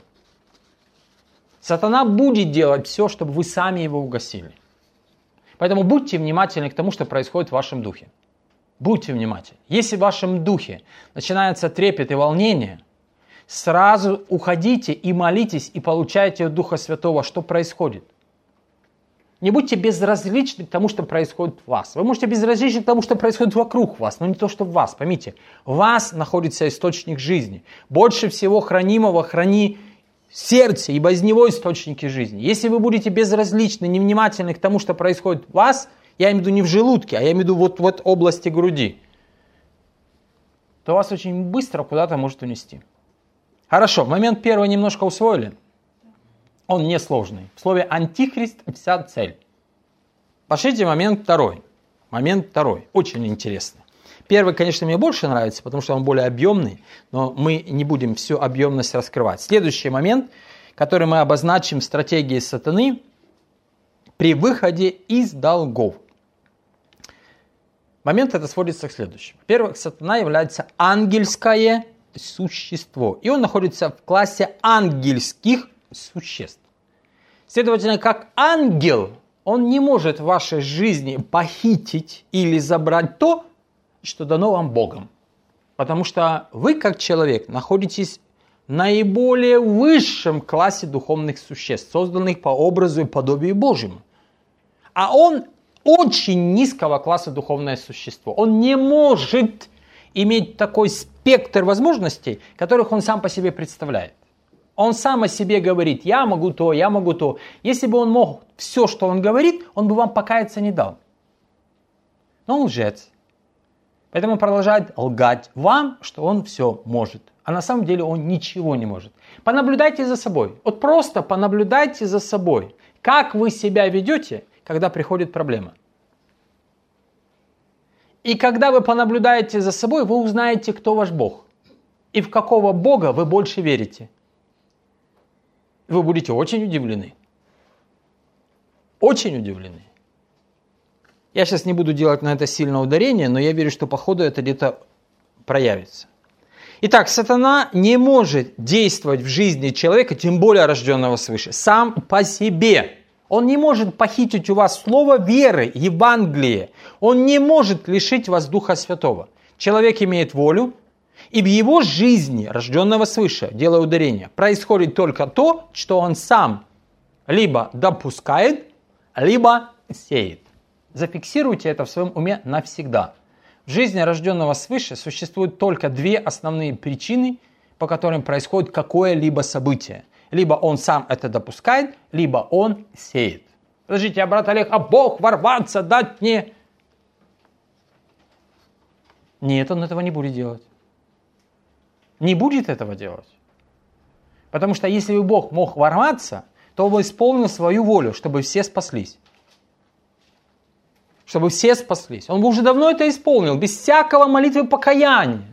Сатана будет делать все, чтобы вы сами его угасили. Поэтому будьте внимательны к тому, что происходит в вашем духе. Будьте внимательны. Если в вашем духе начинается трепет и волнение, сразу уходите и молитесь, и получайте от Духа Святого, что происходит. Не будьте безразличны к тому, что происходит в вас. Вы можете безразличны к тому, что происходит вокруг вас, но не то, что в вас. Поймите, в вас находится источник жизни. Больше всего хранимого храни сердце, ибо из него источники жизни. Если вы будете безразличны, невнимательны к тому, что происходит в вас, я имею в виду не в желудке, а я имею в виду вот в вот области груди, то вас очень быстро куда-то может унести. Хорошо, момент первый немножко усвоили. Он несложный. В слове «антихрист» вся цель. Пошлите момент второй. Момент второй. Очень интересный. Первый, конечно, мне больше нравится, потому что он более объемный, но мы не будем всю объемность раскрывать. Следующий момент, который мы обозначим в стратегии сатаны при выходе из долгов. Момент это сводится к следующему. Во-первых, сатана является ангельское существо, и он находится в классе ангельских существ. Следовательно, как ангел, он не может в вашей жизни похитить или забрать то, что дано вам Богом. Потому что вы, как человек, находитесь в наиболее высшем классе духовных существ, созданных по образу и подобию Божьему. А он очень низкого класса духовное существо. Он не может иметь такой спектр возможностей, которых он сам по себе представляет. Он сам о себе говорит: я могу то, я могу то. Если бы он мог все, что он говорит, он бы вам покаяться не дал. Но он лжец. Поэтому он продолжает лгать вам, что он все может. А на самом деле он ничего не может. Понаблюдайте за собой. Вот просто понаблюдайте за собой. Как вы себя ведете, когда приходит проблема. И когда вы понаблюдаете за собой, вы узнаете, кто ваш Бог. И в какого Бога вы больше верите. Вы будете очень удивлены. Очень удивлены. Я сейчас не буду делать на это сильное ударение, но я верю, что по ходу это где-то проявится. Итак, сатана не может действовать в жизни человека, тем более рожденного свыше, сам по себе. Он не может похитить у вас слово веры, Евангелие. Он не может лишить вас Духа Святого. Человек имеет волю, и в его жизни, рожденного свыше, делая ударение, происходит только то, что он сам либо допускает, либо сеет. Зафиксируйте это в своем уме навсегда. В жизни рожденного свыше существуют только две основные причины, по которым происходит какое-либо событие. Либо он сам это допускает, либо он сеет. Подождите, а брат Олег, а Бог ворваться дать мне? Нет, он этого не будет делать. Не будет этого делать. Потому что если бы Бог мог ворваться, то он бы исполнил свою волю, чтобы все спаслись. Чтобы все спаслись. Он бы уже давно это исполнил, без всякого молитвы покаяния.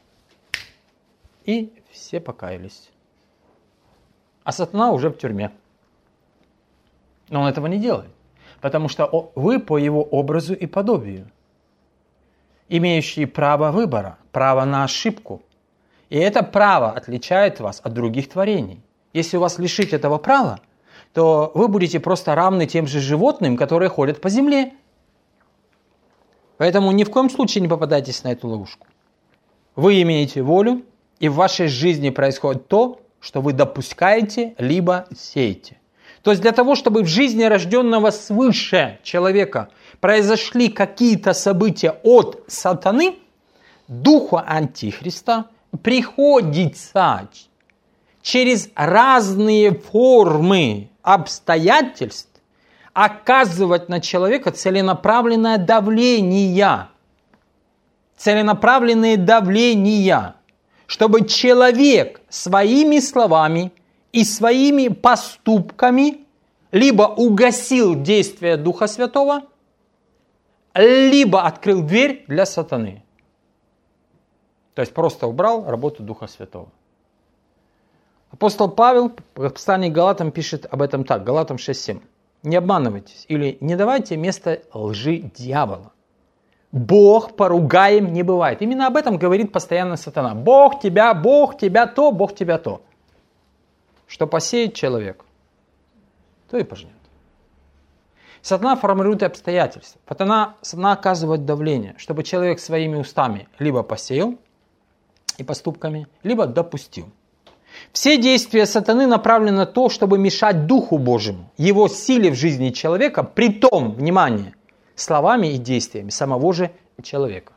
И все покаялись. А сатана уже в тюрьме. Но он этого не делает. Потому что вы по его образу и подобию. Имеющие право выбора, право на ошибку. И это право отличает вас от других творений. Если вас лишить этого права, то вы будете просто равны тем же животным, которые ходят по земле. Поэтому ни в коем случае не попадайтесь на эту ловушку. Вы имеете волю, и в вашей жизни происходит то, что вы допускаете, либо сеете. То есть для того, чтобы в жизни рожденного свыше человека произошли какие-то события от сатаны, духу Антихриста приходится через разные формы обстоятельств оказывать на человека целенаправленное давление. Целенаправленные давления, чтобы человек своими словами и своими поступками либо угасил действие Духа Святого, либо открыл дверь для сатаны. То есть просто убрал работу Духа Святого. Апостол Павел в послании к Галатам пишет об этом так, Галатам шесть семь. Не обманывайтесь или не давайте место лжи дьявола. Бог поругаем не бывает. Именно об этом говорит постоянно сатана. Бог тебя, Бог тебя то, Бог тебя то. Что посеет человек, то и пожнет. Сатана формирует обстоятельства. Сатана, сатана оказывает давление, чтобы человек своими устами либо посеял и поступками, либо допустил. Все действия сатаны направлены на то, чтобы мешать Духу Божьему, его силе в жизни человека, при том, внимание, словами и действиями самого же человека.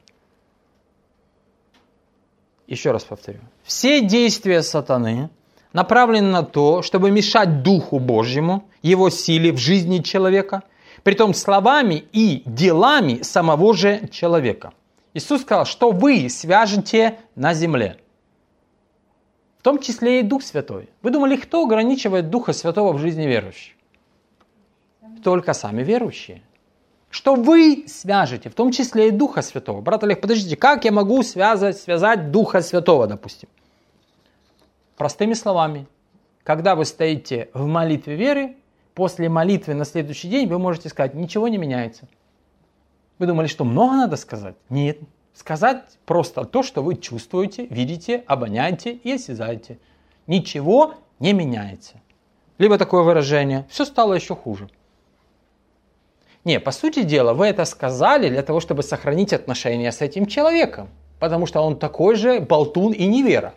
Еще раз повторю. Все действия сатаны направлены на то, чтобы мешать Духу Божьему, его силе в жизни человека, притом словами и делами самого же человека. Иисус сказал, что вы свяжете на земле. В том числе и Дух Святой. Вы думали, кто ограничивает Духа Святого в жизни верующих? Только сами верующие. Что вы свяжете, в том числе и Духа Святого. Брат Олег, подождите, как я могу связать, связать Духа Святого, допустим? Простыми словами. Когда вы стоите в молитве веры, после молитвы на следующий день вы можете сказать, ничего не меняется. Вы думали, что много надо сказать? Нет. Сказать просто то, что вы чувствуете, видите, обоняете и осязаете. Ничего не меняется. Либо такое выражение, все стало еще хуже. Не, по сути дела, вы это сказали для того, чтобы сохранить отношения с этим человеком. Потому что он такой же болтун и невера.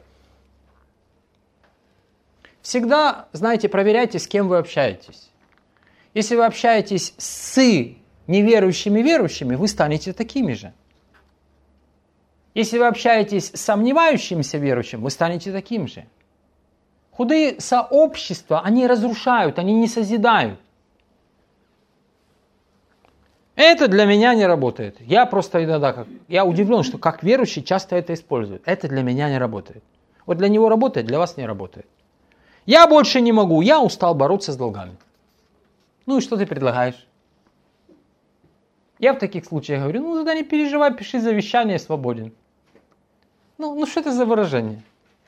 Всегда, знаете, проверяйте, с кем вы общаетесь. Если вы общаетесь с неверующими верующими, вы станете такими же. Если вы общаетесь с сомневающимся верующим, вы станете таким же. Худые сообщества, они разрушают, они не созидают. Это для меня не работает. Я просто иногда, как, я удивлен, что как верующий часто это используют. Это для меня не работает. Вот для него работает, для вас не работает. Я больше не могу, я устал бороться с долгами. Ну и что ты предлагаешь? Я в таких случаях говорю, ну тогда не переживай, пиши завещание, свободен. Ну, ну что это за выражение?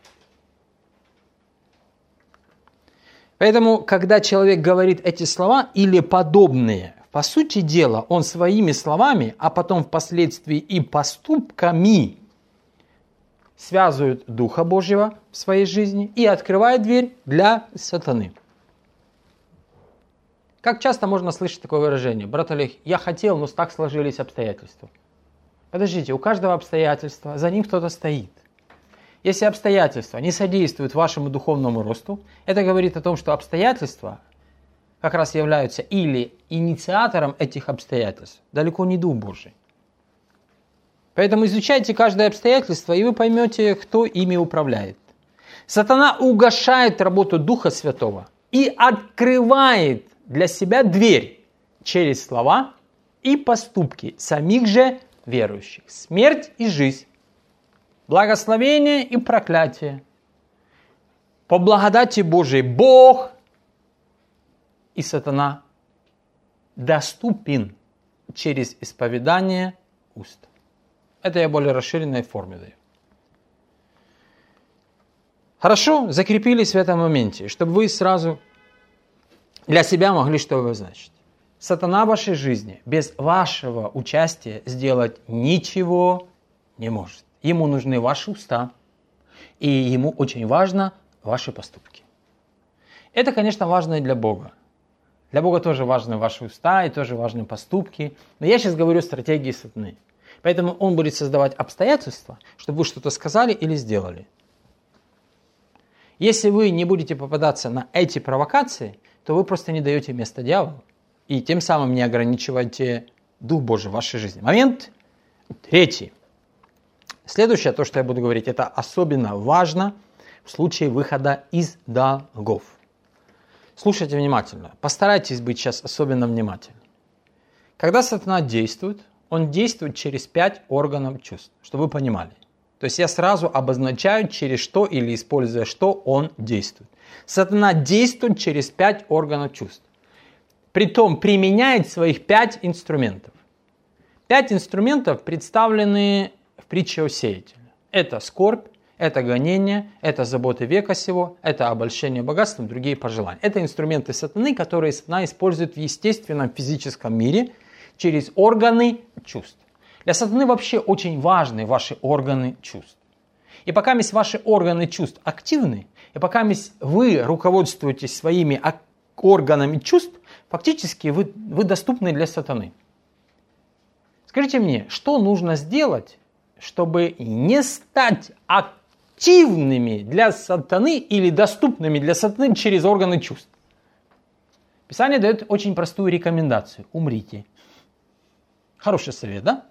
Поэтому, когда человек говорит эти слова или подобные, по сути дела, он своими словами, а потом впоследствии и поступками связывает Духа Божьего в своей жизни и открывает дверь для сатаны. Как часто можно слышать такое выражение? Брат Олег, я хотел, но так сложились обстоятельства. Подождите, у каждого обстоятельства за ним кто-то стоит. Если обстоятельства не содействуют вашему духовному росту, это говорит о том, что обстоятельства как раз являются или инициатором этих обстоятельств, далеко не Дух Божий. Поэтому изучайте каждое обстоятельство, и вы поймете, кто ими управляет. Сатана угошает работу Духа Святого и открывает для себя дверь через слова и поступки самих же верующих. Смерть и жизнь, благословение и проклятие. По благодати Божией Бог и сатана доступен через исповедание уст. Это я в более расширенной форме даю. Хорошо, закрепились в этом моменте, чтобы вы сразу для себя могли что обозначить. Сатана в вашей жизни без вашего участия сделать ничего не может. Ему нужны ваши уста, и ему очень важно ваши поступки. Это, конечно, важно и для Бога. Для Бога тоже важны ваши уста, и тоже важны поступки. Но я сейчас говорю о стратегии сатаны. Поэтому он будет создавать обстоятельства, чтобы вы что-то сказали или сделали. Если вы не будете попадаться на эти провокации, то вы просто не даете места дьяволу. И тем самым не ограничиваете Дух Божий в вашей жизни. Момент третий. Следующее, то, что я буду говорить, это особенно важно в случае выхода из долгов. Слушайте внимательно. Постарайтесь быть сейчас особенно внимательны. Когда сатана действует, он действует через пять органов чувств, чтобы вы понимали. То есть я сразу обозначаю, через что или используя что он действует. Сатана действует через пять органов чувств. Притом применяет своих пять инструментов. Пять инструментов представлены в притче о сеятеле. Это скорбь, это гонение, это заботы века сего, это обольщение богатством, другие пожелания. Это инструменты сатаны, которые сатана использует в естественном физическом мире через органы чувств. Для сатаны вообще очень важны ваши органы чувств. И пока ваши органы чувств активны, и пока вы руководствуетесь своими органами чувств, фактически вы, вы доступны для сатаны. Скажите мне, что нужно сделать, чтобы не стать активными для сатаны или доступными для сатаны через органы чувств? Писание дает очень простую рекомендацию. Умрите. Хороший совет, да?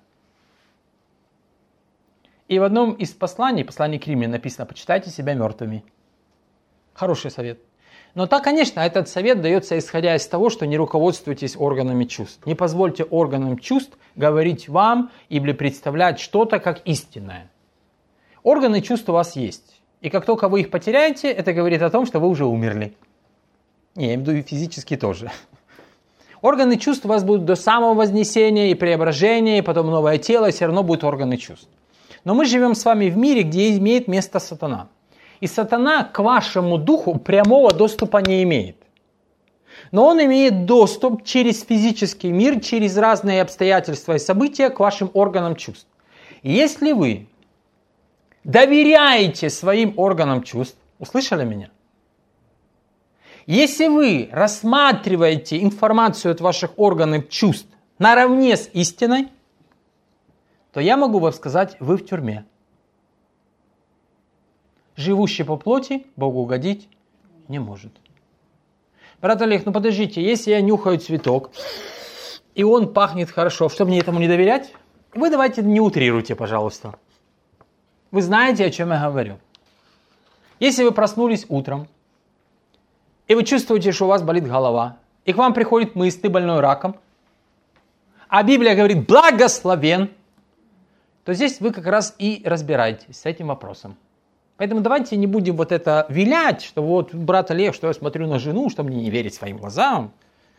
И в одном из посланий, послании к Римлянам написано, почитайте себя мертвыми. Хороший совет. Но так, конечно, этот совет дается исходя из того, что не руководствуйтесь органами чувств. Не позвольте органам чувств говорить вам или представлять что-то как истинное. Органы чувств у вас есть. И как только вы их потеряете, это говорит о том, что вы уже умерли. Не, я имею в виду и физически тоже. Органы чувств у вас будут до самого вознесения и преображения, и потом новое тело, и все равно будут органы чувств. Но мы живем с вами в мире, где имеет место сатана. И сатана к вашему духу прямого доступа не имеет. Но он имеет доступ через физический мир, через разные обстоятельства и события к вашим органам чувств. И если вы доверяете своим органам чувств, услышали меня? Если вы рассматриваете информацию от ваших органов чувств наравне с истиной, то я могу вам сказать, вы в тюрьме. Живущий по плоти Богу угодить не может. Брат Олег, ну подождите, если я нюхаю цветок, и он пахнет хорошо. Чтобы мне этому не доверять, вы давайте не утрируйте, пожалуйста. Вы знаете, о чем я говорю. Если вы проснулись утром, и вы чувствуете, что у вас болит голова, и к вам приходит мысль, ты больной раком, а Библия говорит «благословен», то здесь вы как раз и разбираетесь с этим вопросом. Поэтому давайте не будем вот это вилять, что вот, брат Олег, что я смотрю на жену, что мне не верить своим глазам.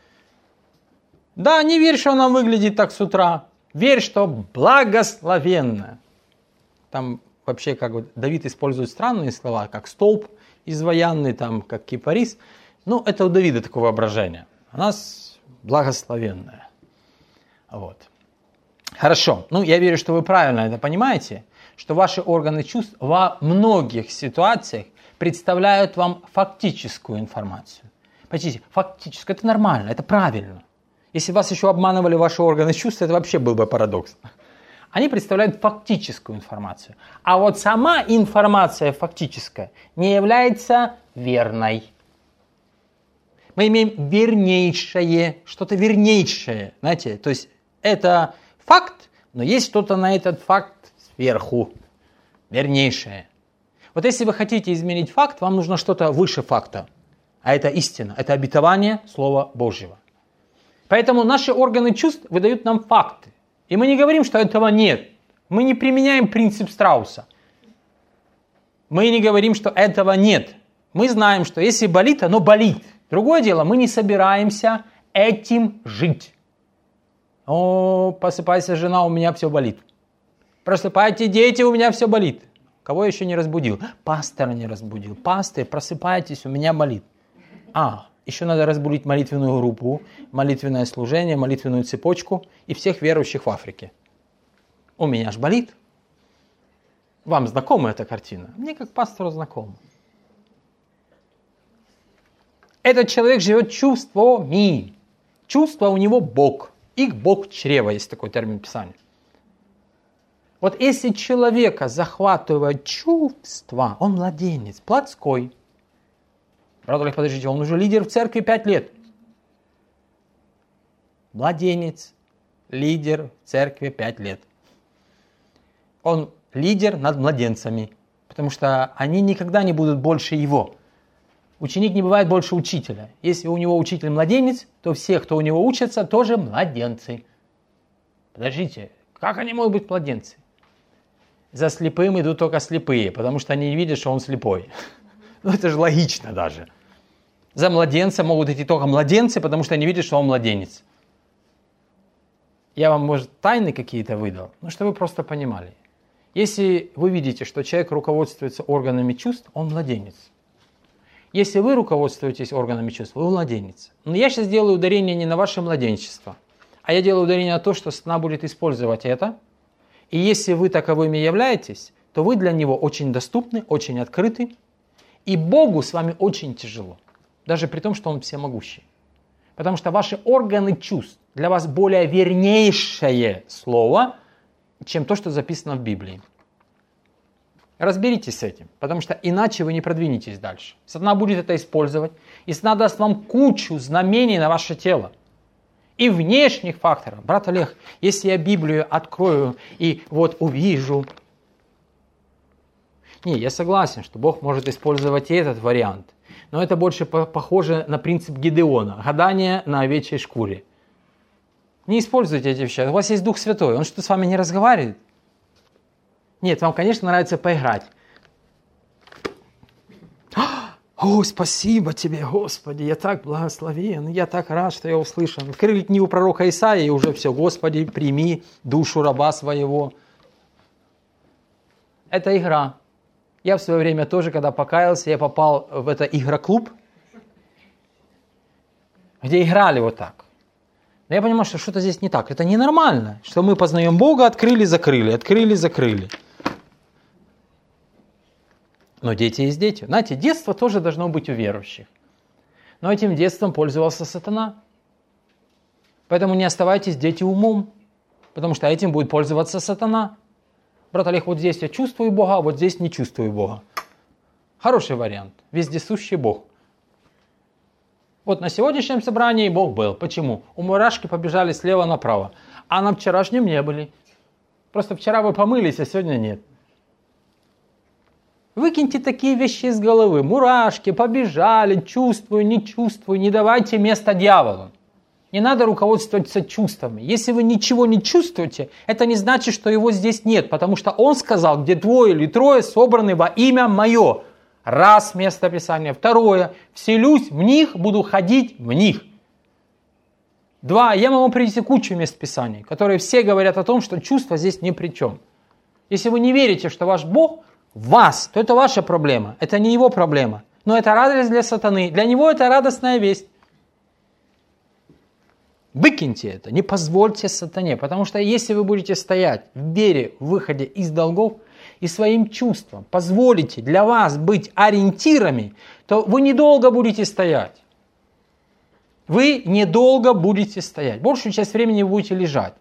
Да, не верь, что она выглядит так с утра. Верь, что благословенно. Там вообще, как вот Давид использует странные слова, как столб изваянный, там, как кипарис. Ну, это у Давида такое воображение. У нас благословенное. Вот. Хорошо. Ну, я верю, что вы правильно это понимаете, что ваши органы чувств во многих ситуациях представляют вам фактическую информацию. Почти фактическую. Это нормально, это правильно. Если вас еще обманывали ваши органы чувств, это вообще был бы парадокс. Они представляют фактическую информацию. А вот сама информация фактическая не является верной. Мы имеем вернейшее, что-то вернейшее. Знаете, то есть это факт, но есть что-то на этот факт сверху. Вернейшее. Вот если вы хотите изменить факт, вам нужно что-то выше факта. А это истина, это обетование Слова Божьего. Поэтому наши органы чувств выдают нам факты. И мы не говорим, что этого нет. Мы не применяем принцип Страуса. Мы не говорим, что этого нет. Мы знаем, что если болит, оно болит. Другое дело, мы не собираемся этим жить. О, просыпайся, жена, у меня все болит. Просыпайтесь, дети, у меня все болит. Кого я еще не разбудил? Пастора не разбудил. Пастор, просыпайтесь, у меня болит. А, еще надо разбудить молитвенную группу, молитвенное служение, молитвенную цепочку и всех верующих в Африке. У меня ж болит. Вам знакома эта картина? Мне как пастору знакома. Этот человек живет чувствами. Чувство у него Бог. Их Бог чрева, есть такой термин в Писании. Вот если человека захватывает чувства, он младенец, плотской. Брат Олег, подождите, он уже лидер в церкви пять лет. Младенец, лидер в церкви пять лет. Он лидер над младенцами, потому что они никогда не будут больше его. Ученик не бывает больше учителя. Если у него учитель младенец, то все, кто у него учатся, тоже младенцы. Подождите, как они могут быть младенцы? За слепым идут только слепые, потому что они не видят, что он слепой. Ну это же логично даже. За младенца могут идти только младенцы, потому что они видят, что он младенец. Я вам, может, тайны какие-то выдал, но чтобы вы просто понимали. Если вы видите, что человек руководствуется органами чувств, он младенец. Если вы руководствуетесь органами чувств, вы младенец. Но я сейчас делаю ударение не на ваше младенчество, а я делаю ударение на то, что сатана будет использовать это. И если вы таковыми являетесь, то вы для него очень доступны, очень открыты. И Богу с вами очень тяжело. Даже при том, что Он всемогущий. Потому что ваши органы чувств для вас более вернейшее слово, чем то, что записано в Библии. Разберитесь с этим, потому что иначе вы не продвинетесь дальше. Сатана будет это использовать, и сатана даст вам кучу знамений на ваше тело. И внешних факторов. Брат Олег, если я Библию открою и вот увижу... Не, я согласен, что Бог может использовать и этот вариант. Но это больше по- похоже на принцип Гидеона. Гадание на овечьей шкуре. Не используйте эти вещи. У вас есть Дух Святой. Он что, с вами не разговаривает? Нет, вам, конечно, нравится поиграть. О, спасибо тебе, Господи, я так благословен, я так рад, что я услышал. Открыли книгу пророка Исаии, и уже все, Господи, прими душу раба своего. Это игра. Я в свое время тоже, когда покаялся, я попал в это игроклуб, где играли вот так. Но я понимаю, что что-то здесь не так. Это ненормально, что мы познаем Бога, открыли, закрыли, открыли, закрыли. Но дети есть дети. Знаете, детство тоже должно быть у верующих. Но этим детством пользовался сатана. Поэтому не оставайтесь дети умом, потому что этим будет пользоваться сатана. Брат Олег, вот здесь я чувствую Бога, а вот здесь не чувствую Бога. Хороший вариант. Вездесущий Бог. Вот на сегодняшнем собрании Бог был. Почему? У мурашки побежали слева направо, а на вчерашнем не были. Просто вчера вы помылись, а сегодня нет. Выкиньте такие вещи из головы. Мурашки побежали, чувствую, не чувствую. Не давайте место дьяволу. Не надо руководствоваться чувствами. Если вы ничего не чувствуете, это не значит, что его здесь нет. Потому что он сказал, где двое или трое собраны во имя мое. Раз, место Писания. Второе, вселюсь в них, буду ходить в них. Два, я могу привести кучу мест Писаний, которые все говорят о том, что чувства здесь ни при чем. Если вы не верите, что ваш Бог в вас, то это ваша проблема, это не его проблема. Но это радость для сатаны, для него это радостная весть. Выкиньте это, не позвольте сатане, потому что если вы будете стоять в вере, в выходе из долгов и своим чувствам позволите для вас быть ориентирами, то вы недолго будете стоять. Вы недолго будете стоять. Большую часть времени вы будете лежать.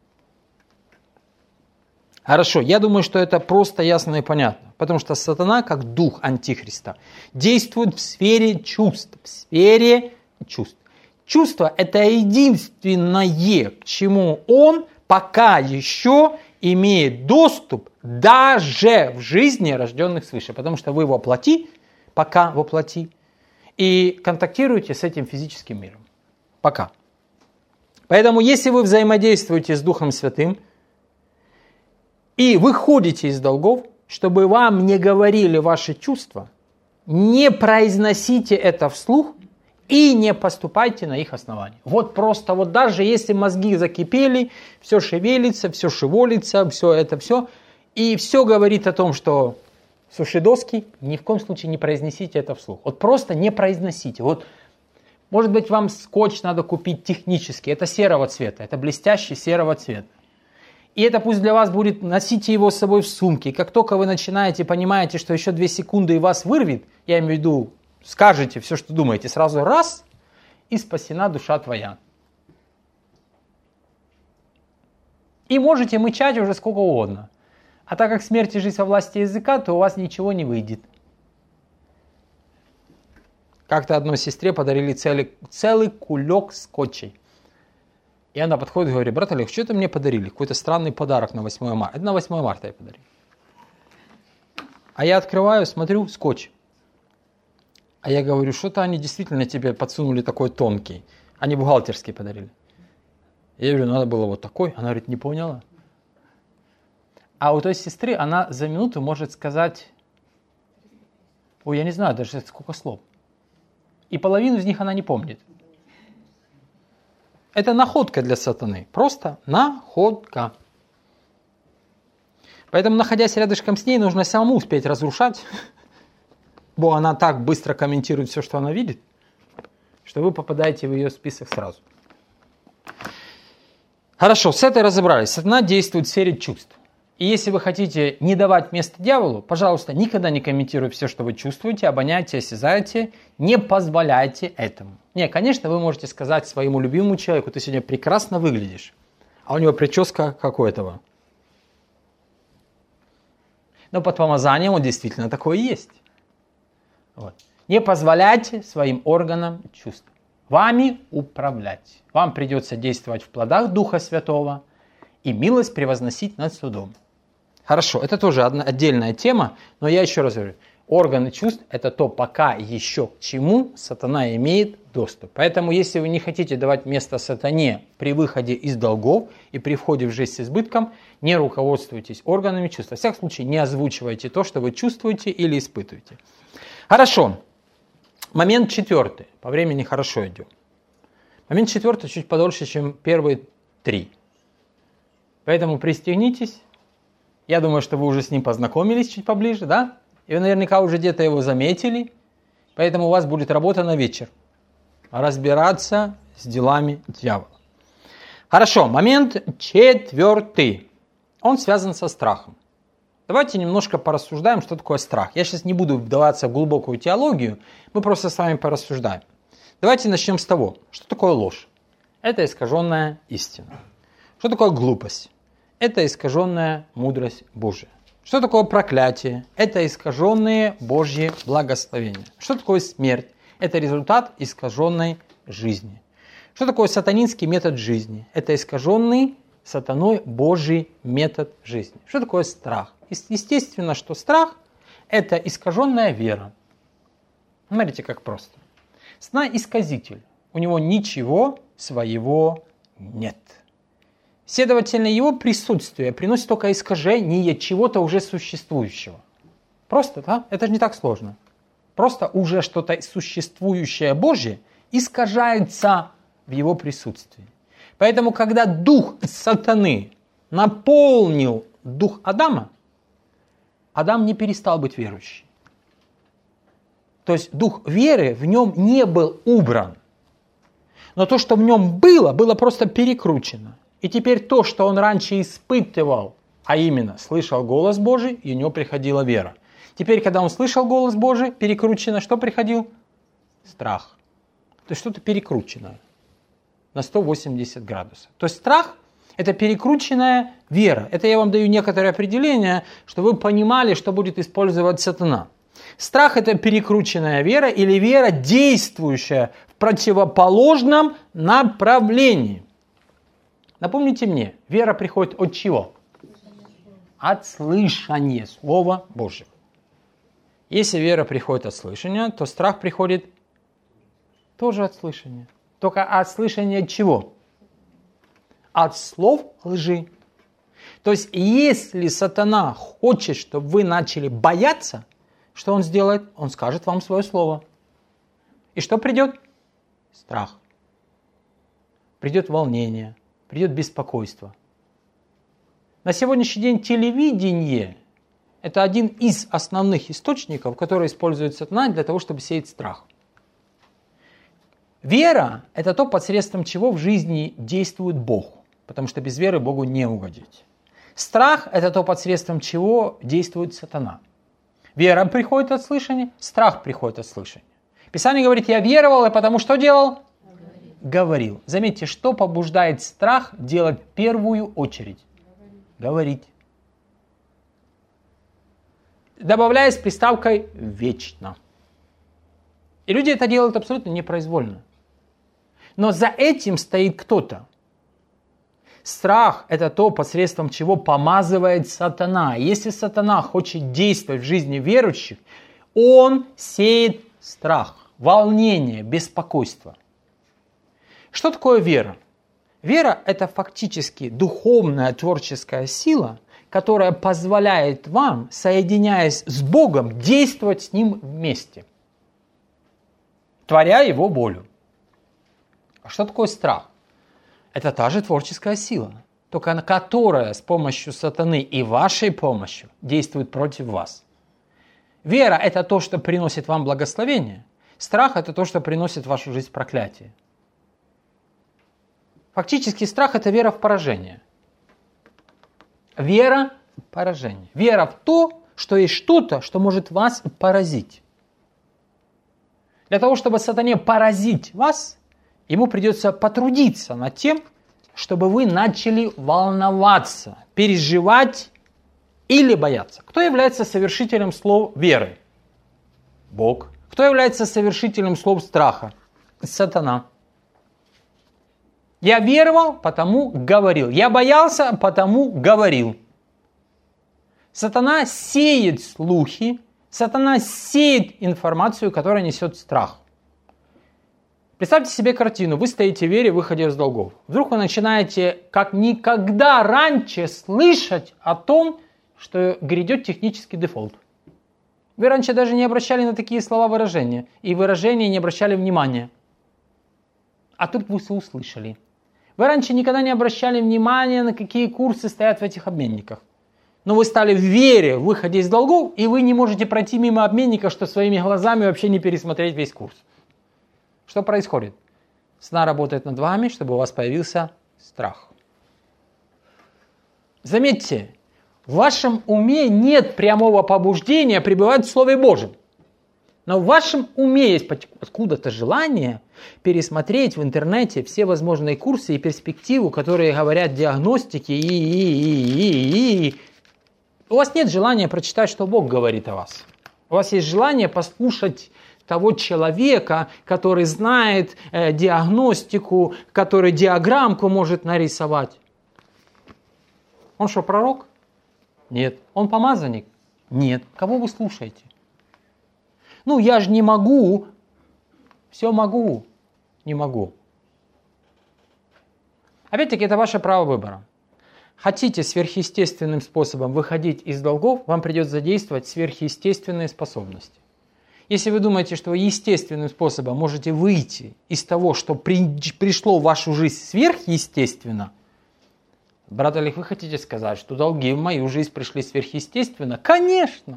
Хорошо, я думаю, что это просто ясно и понятно. Потому что сатана, как дух антихриста, действует в сфере чувств. В сфере чувств. Чувство – это единственное, к чему он пока еще имеет доступ даже в жизни рожденных свыше. Потому что вы воплоти, пока воплоти, и контактируете с этим физическим миром. Пока. Поэтому, если вы взаимодействуете с Духом Святым и выходите из долгов, чтобы вам не говорили ваши чувства, не произносите это вслух и не поступайте на их основании. Вот просто, вот даже если мозги закипели, все шевелится, все шеволится, все это все, и все говорит о том, что суши-доски, ни в коем случае не произнесите это вслух. Вот просто не произносите. Вот, может быть, вам скотч надо купить технически. Это серого цвета, это блестящий серого цвета. И это пусть для вас будет, носите его с собой в сумке. И как только вы начинаете, понимаете, что еще две секунды и вас вырвет, я имею в виду, скажете все, что думаете, сразу раз, и спасена душа твоя. И можете мычать уже сколько угодно. А так как смерть и жизнь во власти языка, то у вас ничего не выйдет. Как-то одной сестре подарили целый, целый кулек скотчей. И она подходит и говорит: брат Олег, что это мне подарили? Какой-то странный подарок на восьмое марта. Это на восьмое марта я подарил. А я открываю, смотрю, скотч. А я говорю, что-то они действительно тебе подсунули такой тонкий. Они бухгалтерский подарили. Я говорю, надо было вот такой. Она говорит, не поняла. А у той сестры она за минуту может сказать, ой, я не знаю даже сколько слов. И половину из них она не помнит. Это находка для сатаны. Просто находка. Поэтому, находясь рядышком с ней, нужно самому успеть разрушать. Бо она так быстро комментирует все, что она видит, что вы попадаете в ее список сразу. Хорошо, с этой разобрались. Сатана действует в сфере чувств. И если вы хотите не давать место дьяволу, пожалуйста, никогда не комментируйте все, что вы чувствуете, обоняете, осязаете. Не позволяйте этому. Не, конечно, вы можете сказать своему любимому человеку, ты сегодня прекрасно выглядишь, а у него прическа как у этого. Но под помазанием он действительно такое есть. Вот. Не позволяйте своим органам чувств вами управлять. Вам придется действовать в плодах Духа Святого и милость превозносить над судом. Хорошо, это тоже одна отдельная тема, но я еще раз говорю, органы чувств – это то, пока еще к чему сатана имеет доступ. Поэтому, если вы не хотите давать место сатане при выходе из долгов и при входе в жизнь с избытком, не руководствуйтесь органами чувств. Во всяком случае, не озвучивайте то, что вы чувствуете или испытываете. Хорошо. Момент четвертый. По времени хорошо идем. Момент четвертый чуть подольше, чем первые три. Поэтому пристегнитесь. Я думаю, что вы уже с ним познакомились чуть поближе, да? И вы наверняка уже где-то его заметили. Поэтому у вас будет работа на вечер. Разбираться с делами дьявола. Хорошо, момент четвертый. Он связан со страхом. Давайте немножко порассуждаем, что такое страх. Я сейчас не буду вдаваться в глубокую теологию, мы просто с вами порассуждаем. Давайте начнем с того, что такое ложь. Это искаженная истина. Что такое глупость? Это искаженная мудрость Божия. Что такое проклятие? Это искаженные Божьи благословения. Что такое смерть? Это результат искаженной жизни. Что такое сатанинский метод жизни? Это искаженный сатаной Божий метод жизни. Что такое страх? Естественно, что страх – это искаженная вера. Смотрите, как просто. Сатана – исказитель. У него ничего своего нет. Следовательно, его присутствие приносит только искажение чего-то уже существующего. Просто, да? Это же не так сложно. Просто уже что-то существующее Божье искажается в его присутствии. Поэтому, когда дух сатаны наполнил дух Адама, Адам не перестал быть верующим. То есть дух веры в нем не был убран. Но то, что в нем было, было просто перекручено. И теперь то, что он раньше испытывал, а именно слышал голос Божий, и у него приходила вера. Теперь, когда он слышал голос Божий, перекручено, что приходил? Страх. То есть что-то перекрученное на сто восемьдесят градусов. То есть страх – это перекрученная вера. Это я вам даю некоторое определение, чтобы вы понимали, что будет использовать сатана. Страх – это перекрученная вера или вера, действующая в противоположном направлении. Напомните мне, вера приходит от чего? От слышания Слова Божьего. Если вера приходит от слышания, то страх приходит тоже от слышания. Только от слышания чего? От слов лжи. То есть, если сатана хочет, чтобы вы начали бояться, что он сделает? Он скажет вам свое слово. И что придет? Страх. Придет волнение. Придет беспокойство. На сегодняшний день телевидение – это один из основных источников, который использует сатана для того, чтобы сеять страх. Вера – это то, посредством чего в жизни действует Бог, потому что без веры Богу не угодить. Страх – это то, посредством чего действует сатана. Вера приходит от слышания, страх приходит от слышания. Писание говорит, я веровал, и потому что делал? Говорил. Говорил. Заметьте, что побуждает страх делать в первую очередь? Говорить. Добавляя с приставкой «вечно». И люди это делают абсолютно непроизвольно. Но за этим стоит кто-то. Страх – это то, посредством чего помазывает сатана. Если сатана хочет действовать в жизни верующих, он сеет страх, волнение, беспокойство. Что такое вера? Вера – это фактически духовная творческая сила, которая позволяет вам, соединяясь с Богом, действовать с Ним вместе, творя Его волю. А что такое страх? Это та же творческая сила, только которая с помощью сатаны и вашей помощью действует против вас. Вера – это то, что приносит вам благословение. Страх – это то, что приносит в вашу жизнь проклятие. Фактически страх – это вера в поражение. Вера в поражение. Вера в то, что есть что-то, что может вас поразить. Для того, чтобы сатане поразить вас, ему придется потрудиться над тем, чтобы вы начали волноваться, переживать или бояться. Кто является совершителем слов веры? Бог. Кто является совершителем слов страха? Сатана. Я веровал, потому говорил. Я боялся, потому говорил. Сатана сеет слухи, сатана сеет информацию, которая несет страх. Представьте себе картину. Вы стоите в вере, выходя из долгов. Вдруг вы начинаете как никогда раньше слышать о том, что грядет технический дефолт. Вы раньше даже не обращали на такие слова выражения. И выражения не обращали внимания. А тут вы все услышали. Вы раньше никогда не обращали внимания, на какие курсы стоят в этих обменниках. Но вы стали в вере, в выходе из долгов, и вы не можете пройти мимо обменника, что своими глазами вообще не пересмотреть весь курс. Что происходит? Сатана работает над вами, чтобы у вас появился страх. Заметьте, в вашем уме нет прямого побуждения пребывать в Слове Божьем. Но в вашем уме есть откуда-то желание пересмотреть в интернете все возможные курсы и перспективу, которые говорят диагностики и, и, и, и, и. У вас нет желания прочитать, что Бог говорит о вас. У вас есть желание послушать того человека, который знает э, диагностику, который диаграммку может нарисовать. Он что, пророк? Нет. Он помазанник? Нет. Кого вы слушаете? Ну, я же не могу. Все могу. Не могу. Опять-таки, это ваше право выбора. Хотите сверхъестественным способом выходить из долгов, вам придется задействовать сверхъестественные способности. Если вы думаете, что вы естественным способом можете выйти из того, что при, пришло в вашу жизнь сверхъестественно, брат Олег, вы хотите сказать, что долги в мою жизнь пришли сверхъестественно? Конечно!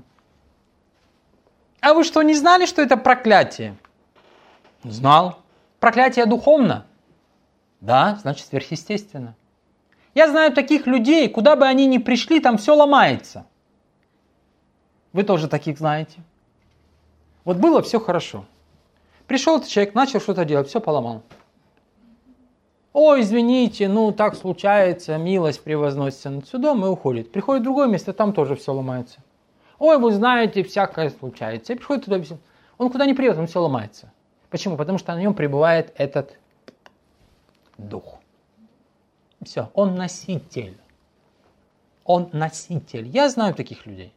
А вы что, не знали, что это проклятие? Знал. Проклятие духовно? Да, значит сверхъестественно. Я знаю таких людей, куда бы они ни пришли, там все ломается. Вы тоже таких знаете. Вот было все хорошо. Пришел этот человек, начал что-то делать, все поломал. Ой, извините, ну так случается, милость превозносится над судом и уходит. Приходит в другое место, там тоже все ломается. Ой, вы знаете, всякое случается. И приходит туда, он куда ни придет, он все ломается. Почему? Потому что на нем пребывает этот дух. Все, он носитель. Он носитель. Я знаю таких людей.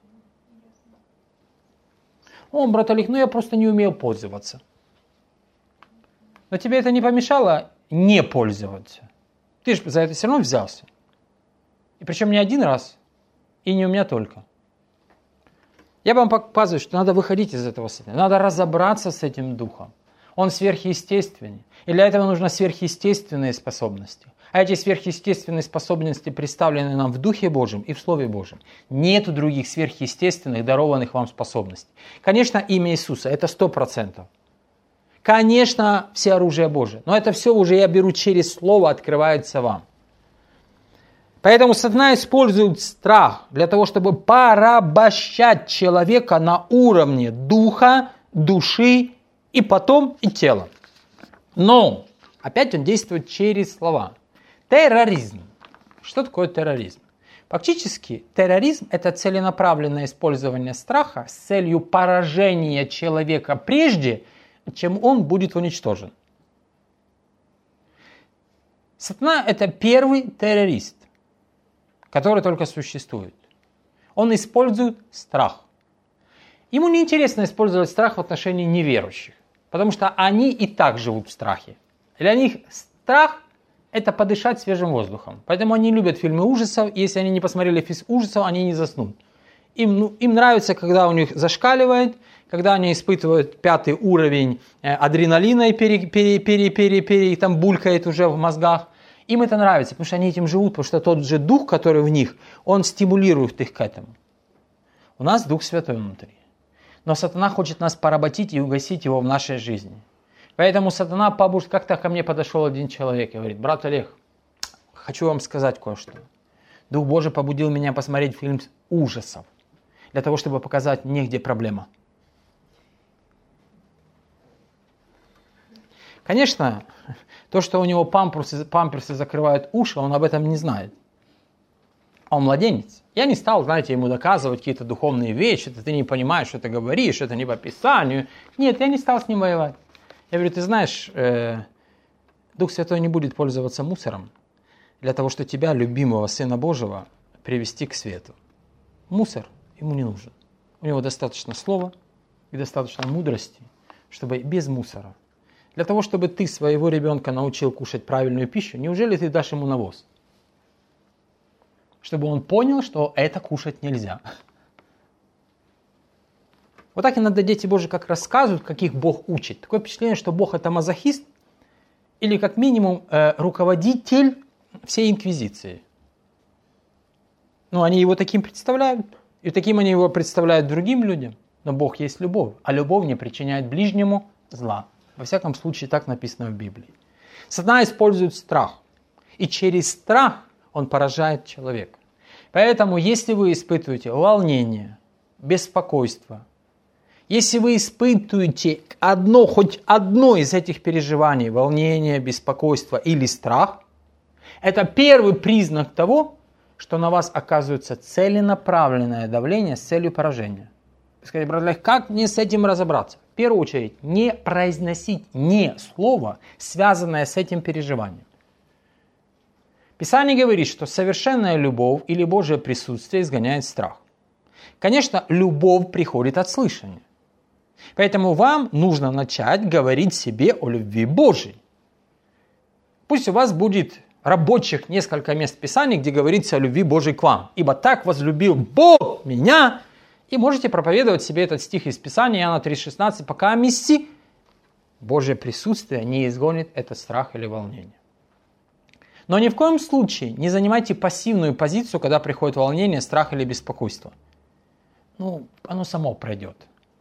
О, брат Олег, ну я просто не умел пользоваться. Но тебе это не помешало не пользоваться. Ты же за это все равно взялся. И причем не один раз, и не у меня только. Я вам показываю, что надо выходить из этого состояния. Надо разобраться с этим духом. Он сверхъестественный. И для этого нужны сверхъестественные способности. А эти сверхъестественные способности представлены нам в Духе Божьем и в Слове Божьем. Нет других сверхъестественных, дарованных вам способностей. Конечно, имя Иисуса, это сто процентов. Конечно, все оружие Божие. Но это все уже я беру через Слово, открывается вам. Поэтому сатана использует страх для того, чтобы порабощать человека на уровне духа, души и потом и тела. Но опять он действует через слова. Терроризм. Что такое терроризм? Фактически терроризм – это целенаправленное использование страха с целью поражения человека прежде, чем он будет уничтожен. Сатана – это первый террорист, который только существует. Он использует страх. Ему не интересно использовать страх в отношении неверующих, потому что они и так живут в страхе. Для них страх – это подышать свежим воздухом. Поэтому они любят фильмы ужасов, и если они не посмотрели фильм ужасов, они не заснут. Им, ну, им нравится, когда у них зашкаливает, когда они испытывают пятый уровень э, адреналина и пере, пере, пере, пере, пере, там булькает уже в мозгах. Им это нравится, потому что они этим живут, потому что тот же дух, который в них, он стимулирует их к этому. У нас Дух Святой внутри. Но сатана хочет нас поработить и угасить его в нашей жизни. Поэтому сатана побуждает. Как-то ко мне подошел один человек и говорит: брат Олег, хочу вам сказать кое-что. Дух Божий побудил меня посмотреть фильм ужасов, для того, чтобы показать мне, где проблема. Конечно, то, что у него памперсы, памперсы закрывают уши, он об этом не знает. А он младенец. Я не стал, знаете, ему доказывать какие-то духовные вещи, ты не понимаешь, что ты говоришь, это не по Писанию. Нет, я не стал с ним воевать. Я говорю, ты знаешь, э, Дух Святой не будет пользоваться мусором для того, чтобы тебя, любимого Сына Божьего, привести к свету. Мусор ему не нужен. У него достаточно слова и достаточно мудрости, чтобы без мусора. Для того, чтобы ты своего ребенка научил кушать правильную пищу, неужели ты дашь ему навоз? Чтобы он понял, что это кушать нельзя. Вот так иногда дети Божьи как рассказывают, каких Бог учит. Такое впечатление, что Бог это мазохист или как минимум э, руководитель всей инквизиции. Ну, они его таким представляют. И таким они его представляют другим людям. Но Бог есть любовь, а любовь не причиняет ближнему зла. Во всяком случае, так написано в Библии. Сатана использует страх. И через страх он поражает человека. Поэтому, если вы испытываете волнение, беспокойство, если вы испытываете одно, хоть одно из этих переживаний, волнение, беспокойство или страх, это первый признак того, что на вас оказывается целенаправленное давление с целью поражения. Вы скажете, брат Олег, как мне с этим разобраться? первую очередь не произносить ни слова, связанное с этим переживанием. Писание говорит, что совершенная любовь или Божье присутствие изгоняет страх. Конечно, любовь приходит от слышания. Поэтому вам нужно начать говорить себе о любви Божьей. Пусть у вас будет рабочих несколько мест Писания, где говорится о любви Божьей к вам. «Ибо так возлюбил Бог меня». И можете проповедовать себе этот стих из Писания, Иоанна три шестнадцать, пока месси Божье присутствие не изгонит этот страх или волнение. Но ни в коем случае не занимайте пассивную позицию, когда приходит волнение, страх или беспокойство. Ну, оно само пройдет.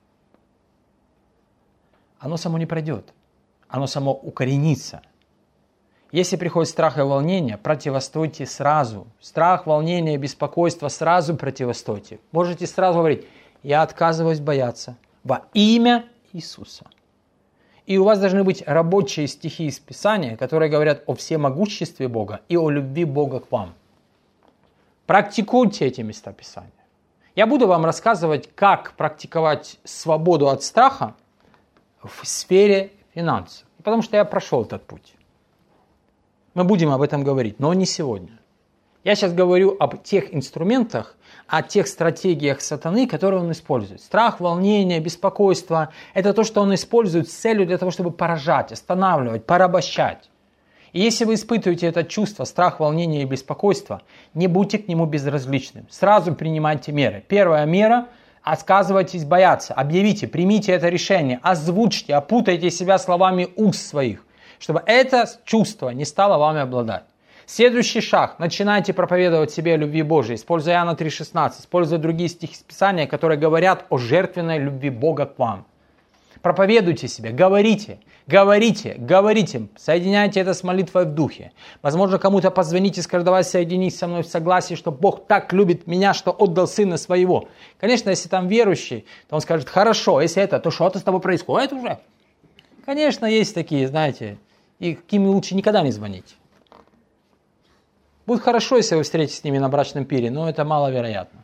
Оно само не пройдет. Оно само укоренится. Если приходит страх и волнение, противостойте сразу. Страх, волнение, беспокойство сразу противостойте. Можете сразу говорить: я отказываюсь бояться во имя Иисуса. И у вас должны быть рабочие стихи из Писания, которые говорят о всемогуществе Бога и о любви Бога к вам. Практикуйте эти места Писания. Я буду вам рассказывать, как практиковать свободу от страха в сфере финансов. Потому что я прошел этот путь. Мы будем об этом говорить, но не сегодня. Я сейчас говорю об тех инструментах, о тех стратегиях сатаны, которые он использует. Страх, волнение, беспокойство – это то, что он использует с целью для того, чтобы поражать, останавливать, порабощать. И если вы испытываете это чувство, страх, волнение и беспокойство, не будьте к нему безразличным. Сразу принимайте меры. Первая мера – отказывайтесь бояться. Объявите, примите это решение, озвучьте, опутайте себя словами уст своих, чтобы это чувство не стало вами обладать. Следующий шаг. Начинайте проповедовать себе о любви Божией, используя Иоанна три шестнадцать, используя другие стихи из Писания, которые говорят о жертвенной любви Бога к вам. Проповедуйте себе, говорите, говорите, говорите, соединяйте это с молитвой в духе. Возможно, кому-то позвоните и скажите: давай соединись со мной в согласии, что Бог так любит меня, что отдал Сына Своего. Конечно, если там верующий, то он скажет: хорошо, если это, то что-то с тобой происходит уже. Конечно, есть такие, знаете, и к ним лучше никогда не звонить. Будет хорошо, если вы встретитесь с ними на брачном пире, но это маловероятно.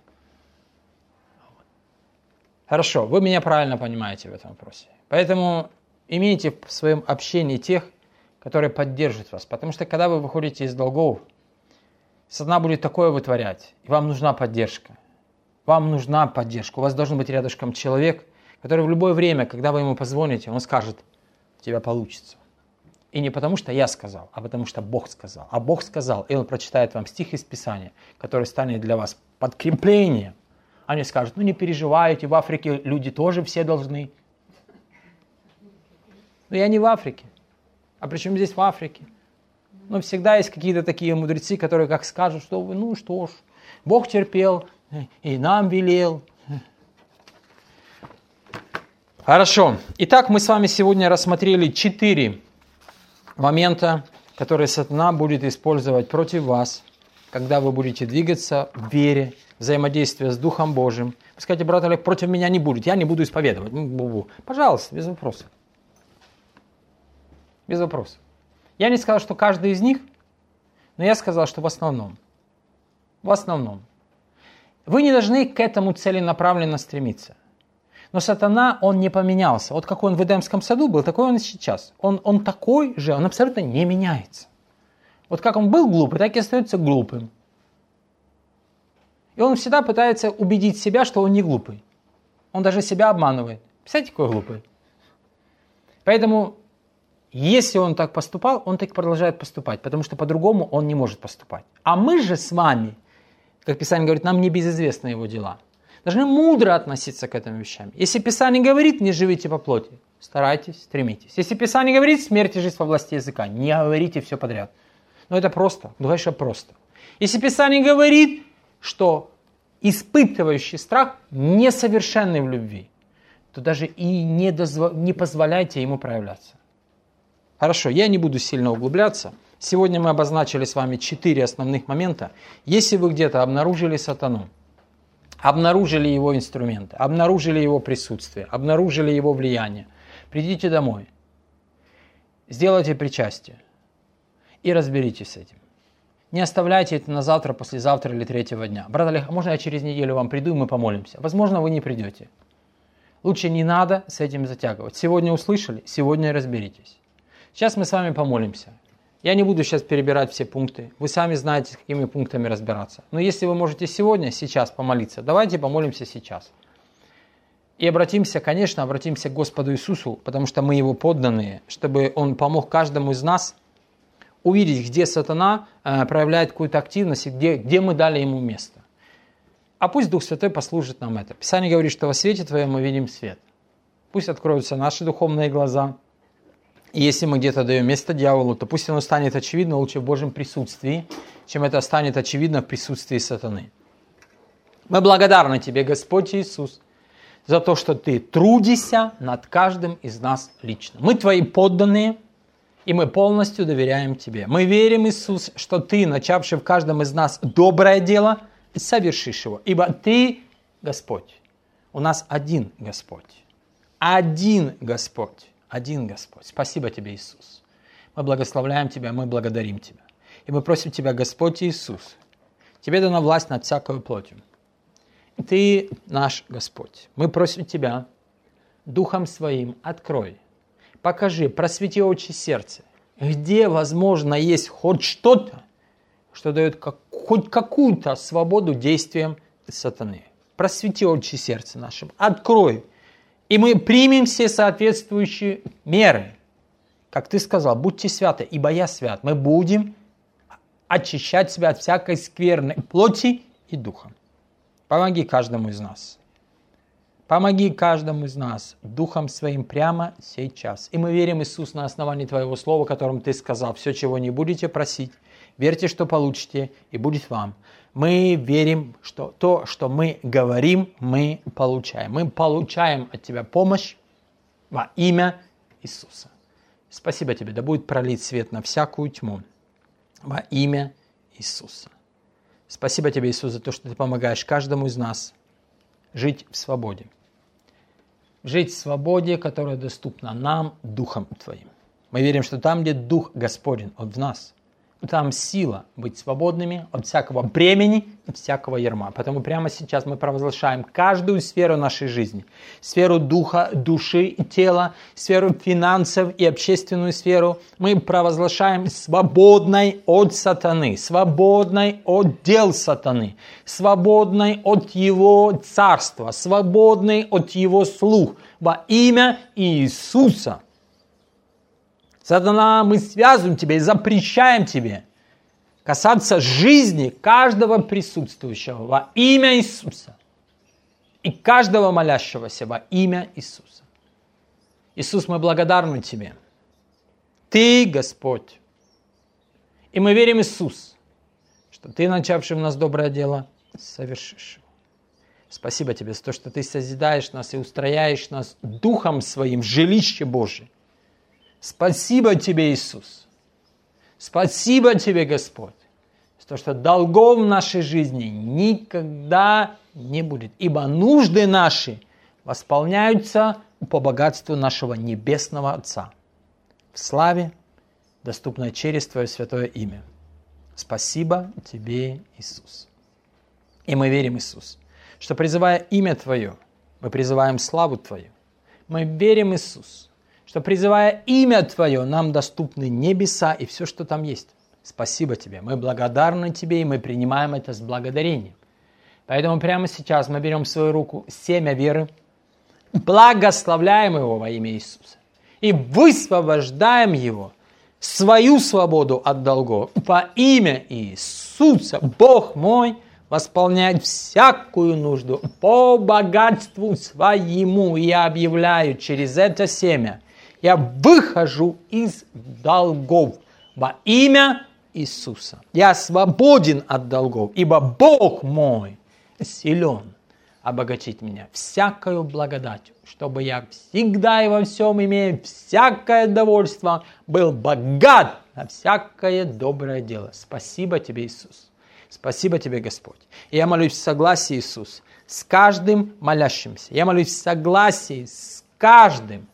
Хорошо, вы меня правильно понимаете в этом вопросе. Поэтому имейте в своем общении тех, которые поддержат вас. Потому что когда вы выходите из долгов, сатана будет такое вытворять, и вам нужна поддержка. Вам нужна поддержка. У вас должен быть рядышком человек, который в любое время, когда вы ему позвоните, он скажет: у тебя получится. И не потому, что я сказал, а потому, что Бог сказал. А Бог сказал, и Он прочитает вам стих из Писания, который станет для вас подкреплением. Они скажут: ну не переживайте, в Африке люди тоже все должны. Но я не в Африке. А при чем здесь в Африке? Но всегда есть какие-то такие мудрецы, которые как скажут, что вы, ну что ж, Бог терпел и нам велел. Хорошо. Итак, мы с вами сегодня рассмотрели четыре момента, которые сатана будет использовать против вас, когда вы будете двигаться в вере, взаимодействие с Духом Божьим. Вы скажете: брат Олег, против меня не будет, я не буду исповедовать. Пожалуйста, без вопросов. Без вопросов. Я не сказал, что каждый из них, но я сказал, что в основном. В основном. Вы не должны к этому целенаправленно стремиться. Но сатана, он не поменялся. Вот какой он в Эдемском саду был, такой он и сейчас. Он, он такой же, он абсолютно не меняется. Вот как он был глупый, так и остается глупым. И он всегда пытается убедить себя, что он не глупый. Он даже себя обманывает. Представляете, какой глупый? Поэтому, если он так поступал, он так и продолжает поступать, потому что по-другому он не может поступать. А мы же с вами, как Писание говорит, нам не безызвестны его дела. Должны мудро относиться к этим вещам. Если Писание говорит: не живите по плоти, старайтесь, стремитесь. Если Писание говорит: смерть и жизнь во власти языка, не говорите все подряд. Но это просто, ну конечно просто. Если Писание говорит, что испытывающий страх несовершенный в любви, то даже и не, дозво... не позволяйте ему проявляться. Хорошо, я не буду сильно углубляться. Сегодня мы обозначили с вами четыре основных момента. Если вы где-то обнаружили сатану, обнаружили его инструменты, обнаружили его присутствие, обнаружили его влияние, придите домой, сделайте причастие и разберитесь с этим. Не оставляйте это на завтра, послезавтра или третьего дня. Брат Олег, а можно я через неделю вам приду и мы помолимся? Возможно, вы не придете. Лучше не надо с этим затягивать. Сегодня услышали, сегодня разберитесь. Сейчас мы с вами помолимся. Я не буду сейчас перебирать все пункты. Вы сами знаете, с какими пунктами разбираться. Но если вы можете сегодня, сейчас помолиться, давайте помолимся сейчас. И обратимся, конечно, обратимся к Господу Иисусу, потому что мы Его подданные, чтобы Он помог каждому из нас увидеть, где сатана э, проявляет какую-то активность, и где, где мы дали ему место. А пусть Дух Святой послужит нам это. Писание говорит, что во свете Твоем мы видим свет. Пусть откроются наши духовные глаза. И если мы где-то даем место дьяволу, то пусть оно станет очевидно лучше в Божьем присутствии, чем это станет очевидно в присутствии сатаны. Мы благодарны Тебе, Господь Иисус, за то, что Ты трудишься над каждым из нас лично. Мы Твои подданные, и мы полностью доверяем Тебе. Мы верим, Иисус, что Ты, начавший в каждом из нас доброе дело, совершишь его. Ибо Ты, Господь, у нас один Господь. Один Господь. Один Господь. Спасибо Тебе, Иисус. Мы благословляем Тебя, мы благодарим Тебя. И мы просим Тебя, Господь Иисус, Тебе дана власть над всякой плотью. Ты наш Господь. Мы просим Тебя, Духом Своим открой, покажи, просвети очи сердца, где, возможно, есть хоть что-то, что дает как, хоть какую-то свободу действиям сатаны. Просвети очи сердца нашим, открой, и мы примем все соответствующие меры. Как Ты сказал, будьте святы, ибо я свят. Мы будем очищать себя от всякой скверной плоти и духа. Помоги каждому из нас. Помоги каждому из нас Духом Своим прямо сейчас. И мы верим, Иисус, на основании Твоего Слова, которым Ты сказал, все, чего не будете просить, верьте, что получите, и будет вам. Мы верим, что то, что мы говорим, мы получаем. Мы получаем от Тебя помощь во имя Иисуса. Спасибо Тебе, да будет пролит свет на всякую тьму во имя Иисуса. Спасибо Тебе, Иисус, за то, что Ты помогаешь каждому из нас жить в свободе. Жить в свободе, которая доступна нам Духом Твоим. Мы верим, что там, где Дух Господень, Он в нас, там сила быть свободными от всякого бремени, от всякого ярма. Поэтому прямо сейчас мы провозглашаем каждую сферу нашей жизни. Сферу духа, души и тела, сферу финансов и общественную сферу. Мы провозглашаем свободной от сатаны, свободной от дел сатаны, свободной от его царства, свободной от его слух во имя Иисуса. Сатана, мы связываем тебя и запрещаем тебе касаться жизни каждого присутствующего во имя Иисуса и каждого молящегося во имя Иисуса. Иисус, мы благодарны Тебе. Ты Господь. И мы верим, Иисус, что Ты, начавший в нас доброе дело, совершишь его. Спасибо Тебе за то, что Ты созидаешь нас и устрояешь нас Духом Своим в жилище Божие. Спасибо Тебе, Иисус. Спасибо Тебе, Господь, за то, что долгов в нашей жизни никогда не будет, ибо нужды наши восполняются по богатству нашего Небесного Отца. В славе, доступной через Твое святое имя. Спасибо Тебе, Иисус. И мы верим, Иисус, что, призывая имя Твое, мы призываем славу Твою. Мы верим, Иисус, что, призывая имя Твое, нам доступны небеса и все, что там есть. Спасибо Тебе. Мы благодарны Тебе, и мы принимаем это с благодарением. Поэтому прямо сейчас мы берем в свою руку семя веры, благословляем его во имя Иисуса и высвобождаем его, свою свободу от долгов. Во имя Иисуса, Бог мой, восполняет всякую нужду по богатству Своему. И я объявляю через это семя, я выхожу из долгов во имя Иисуса. Я свободен от долгов, ибо Бог мой силен обогатить меня всякою благодатью, чтобы я всегда и во всем, имея всякое довольство, был богат на всякое доброе дело. Спасибо Тебе, Иисус. Спасибо Тебе, Господь. И я молюсь в согласии, Иисус, с каждым молящимся. Я молюсь в согласии с каждым,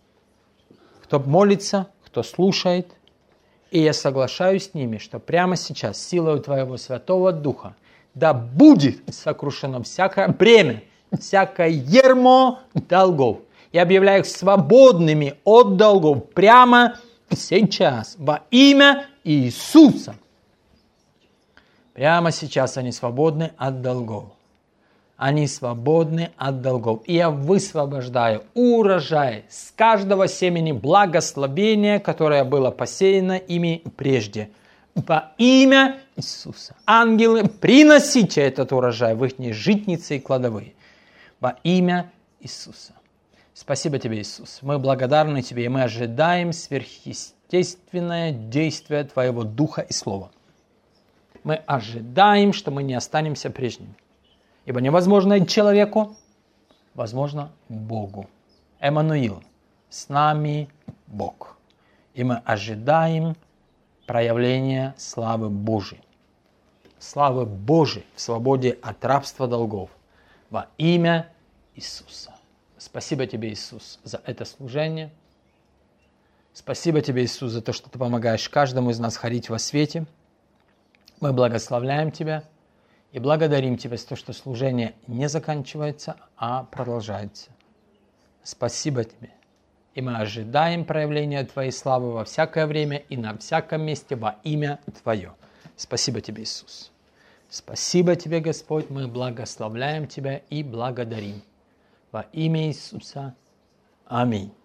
кто молится, кто слушает. И я соглашаюсь с ними, что прямо сейчас силой Твоего Святого Духа да будет сокрушено всякое бремя, всякое ярмо долгов. Я объявляю их свободными от долгов прямо сейчас во имя Иисуса. Прямо сейчас они свободны от долгов. Они свободны от долгов. И я высвобождаю урожай с каждого семени благословения, которое было посеяно ими прежде. Во имя Иисуса. Ангелы, приносите этот урожай в их житницы и кладовые. Во имя Иисуса. Спасибо тебе, Иисус. Мы благодарны тебе, и мы ожидаем сверхъестественное действие твоего Духа и Слова. Мы ожидаем, что мы не останемся прежними. Ибо невозможно человеку, возможно Богу. Эммануил, с нами Бог. И мы ожидаем проявления славы Божией. Славы Божией в свободе от рабства долгов. Во имя Иисуса. Спасибо тебе, Иисус, за это служение. Спасибо тебе, Иисус, за то, что ты помогаешь каждому из нас ходить во свете. Мы благословляем тебя и благодарим тебя за то, что служение не заканчивается, а продолжается. Спасибо тебе. И мы ожидаем проявления твоей славы во всякое время и на всяком месте во имя твое. Спасибо тебе, Иисус. Спасибо тебе, Господь. Мы благословляем тебя и благодарим. Во имя Иисуса. Аминь.